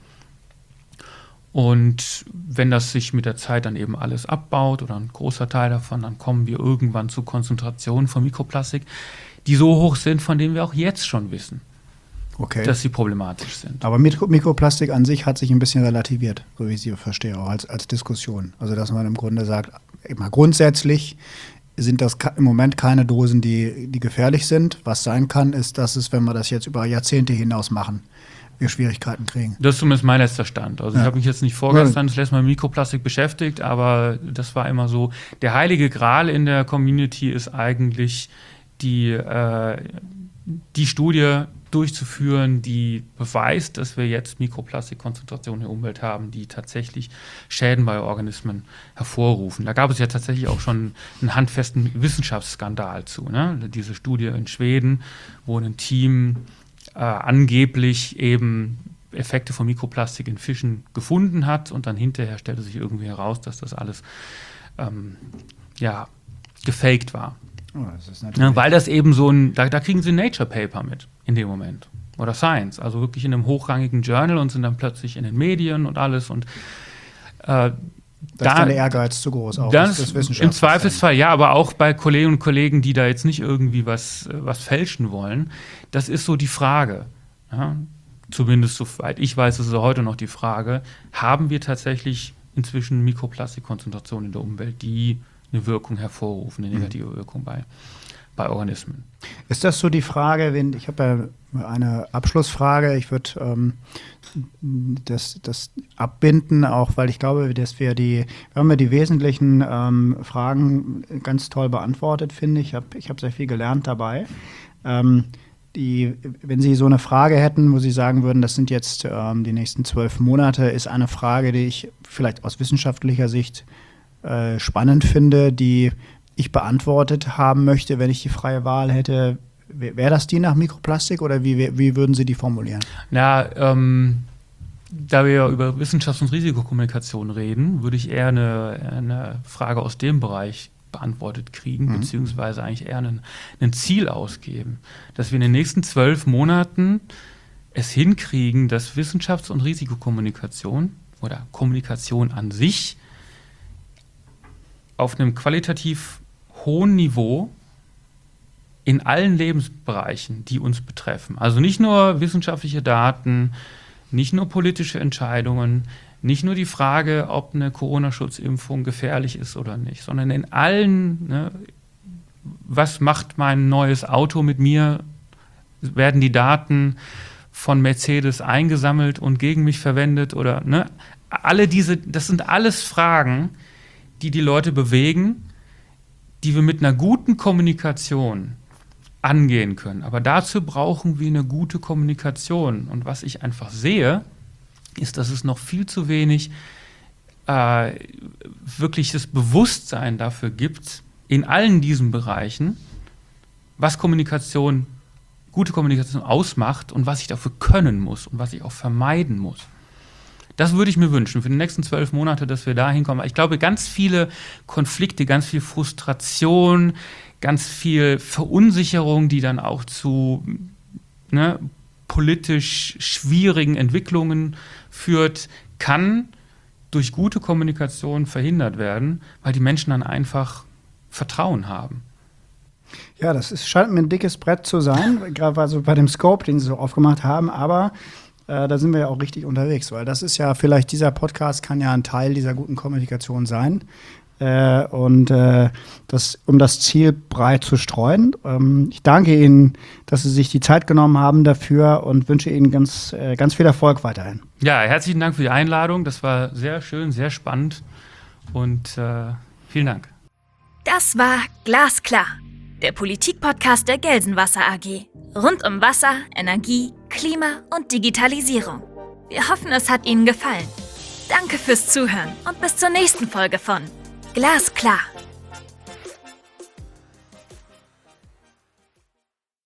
S1: Und wenn das sich mit der Zeit dann eben alles abbaut oder ein großer Teil davon, dann kommen wir irgendwann zu Konzentrationen von Mikroplastik, die so hoch sind, von denen wir auch jetzt schon wissen, okay, dass sie problematisch sind.
S3: Aber Mikro- Mikroplastik an sich hat sich ein bisschen relativiert, so wie ich sie verstehe, auch als, als Diskussion. Also dass man im Grunde sagt, immer grundsätzlich sind das im Moment keine Dosen, die, die gefährlich sind. Was sein kann, ist, dass es, wenn wir das jetzt über Jahrzehnte hinaus machen, wir Schwierigkeiten kriegen.
S1: Das ist zumindest mein letzter Stand. Also ja. Ich habe mich jetzt nicht vorgestern das letzte Mal mit Mikroplastik beschäftigt, aber das war immer so. Der heilige Gral in der Community ist eigentlich die, äh, die Studie durchzuführen, die beweist, dass wir jetzt Mikroplastikkonzentrationen in der Umwelt haben, die tatsächlich Schäden bei Organismen hervorrufen. Da gab es ja tatsächlich auch schon einen handfesten Wissenschaftsskandal zu. Ne? Diese Studie in Schweden, wo ein Team äh, angeblich eben Effekte von Mikroplastik in Fischen gefunden hat und dann hinterher stellte sich irgendwie heraus, dass das alles ähm, ja, gefaked war. Oh, das ist ja, weil das eben so ein, da, da kriegen sie ein Nature Paper mit in dem Moment. Oder Science, also wirklich in einem hochrangigen Journal und sind dann plötzlich in den Medien und alles. Und äh,
S3: da ist dann der Ehrgeiz zu groß, auch
S1: das, das Wissenschaft. Im Zweifelsfall, ja, aber auch bei Kolleginnen und Kollegen, die da jetzt nicht irgendwie was, was fälschen wollen. Das ist so die Frage. Ja? Zumindest soweit ich weiß, ist es heute noch die Frage, haben wir tatsächlich inzwischen Mikroplastikkonzentrationen in der Umwelt, die eine Wirkung hervorrufen, eine negative mhm. Wirkung bei, bei Organismen.
S3: Ist das so die Frage, wenn, ich habe ja eine Abschlussfrage, ich würde ähm, das, das abbinden, auch weil ich glaube, dass wir die, wir haben ja die wesentlichen ähm, Fragen ganz toll beantwortet, finde ich. Ich habe ich hab sehr viel gelernt dabei. Ähm, die, wenn Sie so eine Frage hätten, wo Sie sagen würden, das sind jetzt ähm, die nächsten zwölf Monate, ist eine Frage, die ich vielleicht aus wissenschaftlicher Sicht äh, spannend finde, die ich beantwortet haben möchte, wenn ich die freie Wahl hätte. Wäre das die nach Mikroplastik oder wie, wie würden Sie die formulieren?
S1: Na, ähm, da wir ja über Wissenschafts- und Risikokommunikation reden, würde ich eher eine, eine Frage aus dem Bereich beantwortet kriegen, mhm. beziehungsweise eigentlich eher ein, ein Ziel ausgeben, dass wir in den nächsten zwölf Monaten es hinkriegen, dass Wissenschafts- und Risikokommunikation oder Kommunikation an sich auf einem qualitativ hohen Niveau in allen Lebensbereichen, die uns betreffen. Also nicht nur wissenschaftliche Daten, nicht nur politische Entscheidungen, nicht nur die Frage, ob eine Corona-Schutzimpfung gefährlich ist oder nicht, sondern in allen, ne, was macht mein neues Auto mit mir, werden die Daten von Mercedes eingesammelt und gegen mich verwendet oder, ne, alle diese, das sind alles Fragen, die die Leute bewegen, die wir mit einer guten Kommunikation angehen können. Aber dazu brauchen wir eine gute Kommunikation. Und was ich einfach sehe, ist, dass es noch viel zu wenig äh, wirkliches Bewusstsein dafür gibt, in allen diesen Bereichen, was Kommunikation, gute Kommunikation ausmacht und was ich dafür können muss und was ich auch vermeiden muss. Das würde ich mir wünschen für die nächsten zwölf Monate, dass wir da hinkommen. Ich glaube, ganz viele Konflikte, ganz viel Frustration, ganz viel Verunsicherung, die dann auch zu ne, politisch schwierigen Entwicklungen führt, kann durch gute Kommunikation verhindert werden, weil die Menschen dann einfach Vertrauen haben.
S3: Ja, das ist, scheint mir ein dickes Brett zu sein, gerade also bei dem Scope, den Sie so aufgemacht haben, aber äh, da sind wir ja auch richtig unterwegs, weil das ist ja vielleicht, dieser Podcast kann ja ein Teil dieser guten Kommunikation sein. Äh, und äh, das, um das Ziel breit zu streuen. Ähm, ich danke Ihnen, dass Sie sich die Zeit genommen haben dafür und wünsche Ihnen ganz, äh, ganz viel Erfolg weiterhin.
S1: Ja, herzlichen Dank für die Einladung. Das war sehr schön, sehr spannend und äh, vielen Dank.
S2: Das war Glasklar, der Politik-Podcast der Gelsenwasser A G. Rund um Wasser, Energie, Klima und Digitalisierung. Wir hoffen, es hat Ihnen gefallen. Danke fürs Zuhören und bis zur nächsten Folge von Glasklar.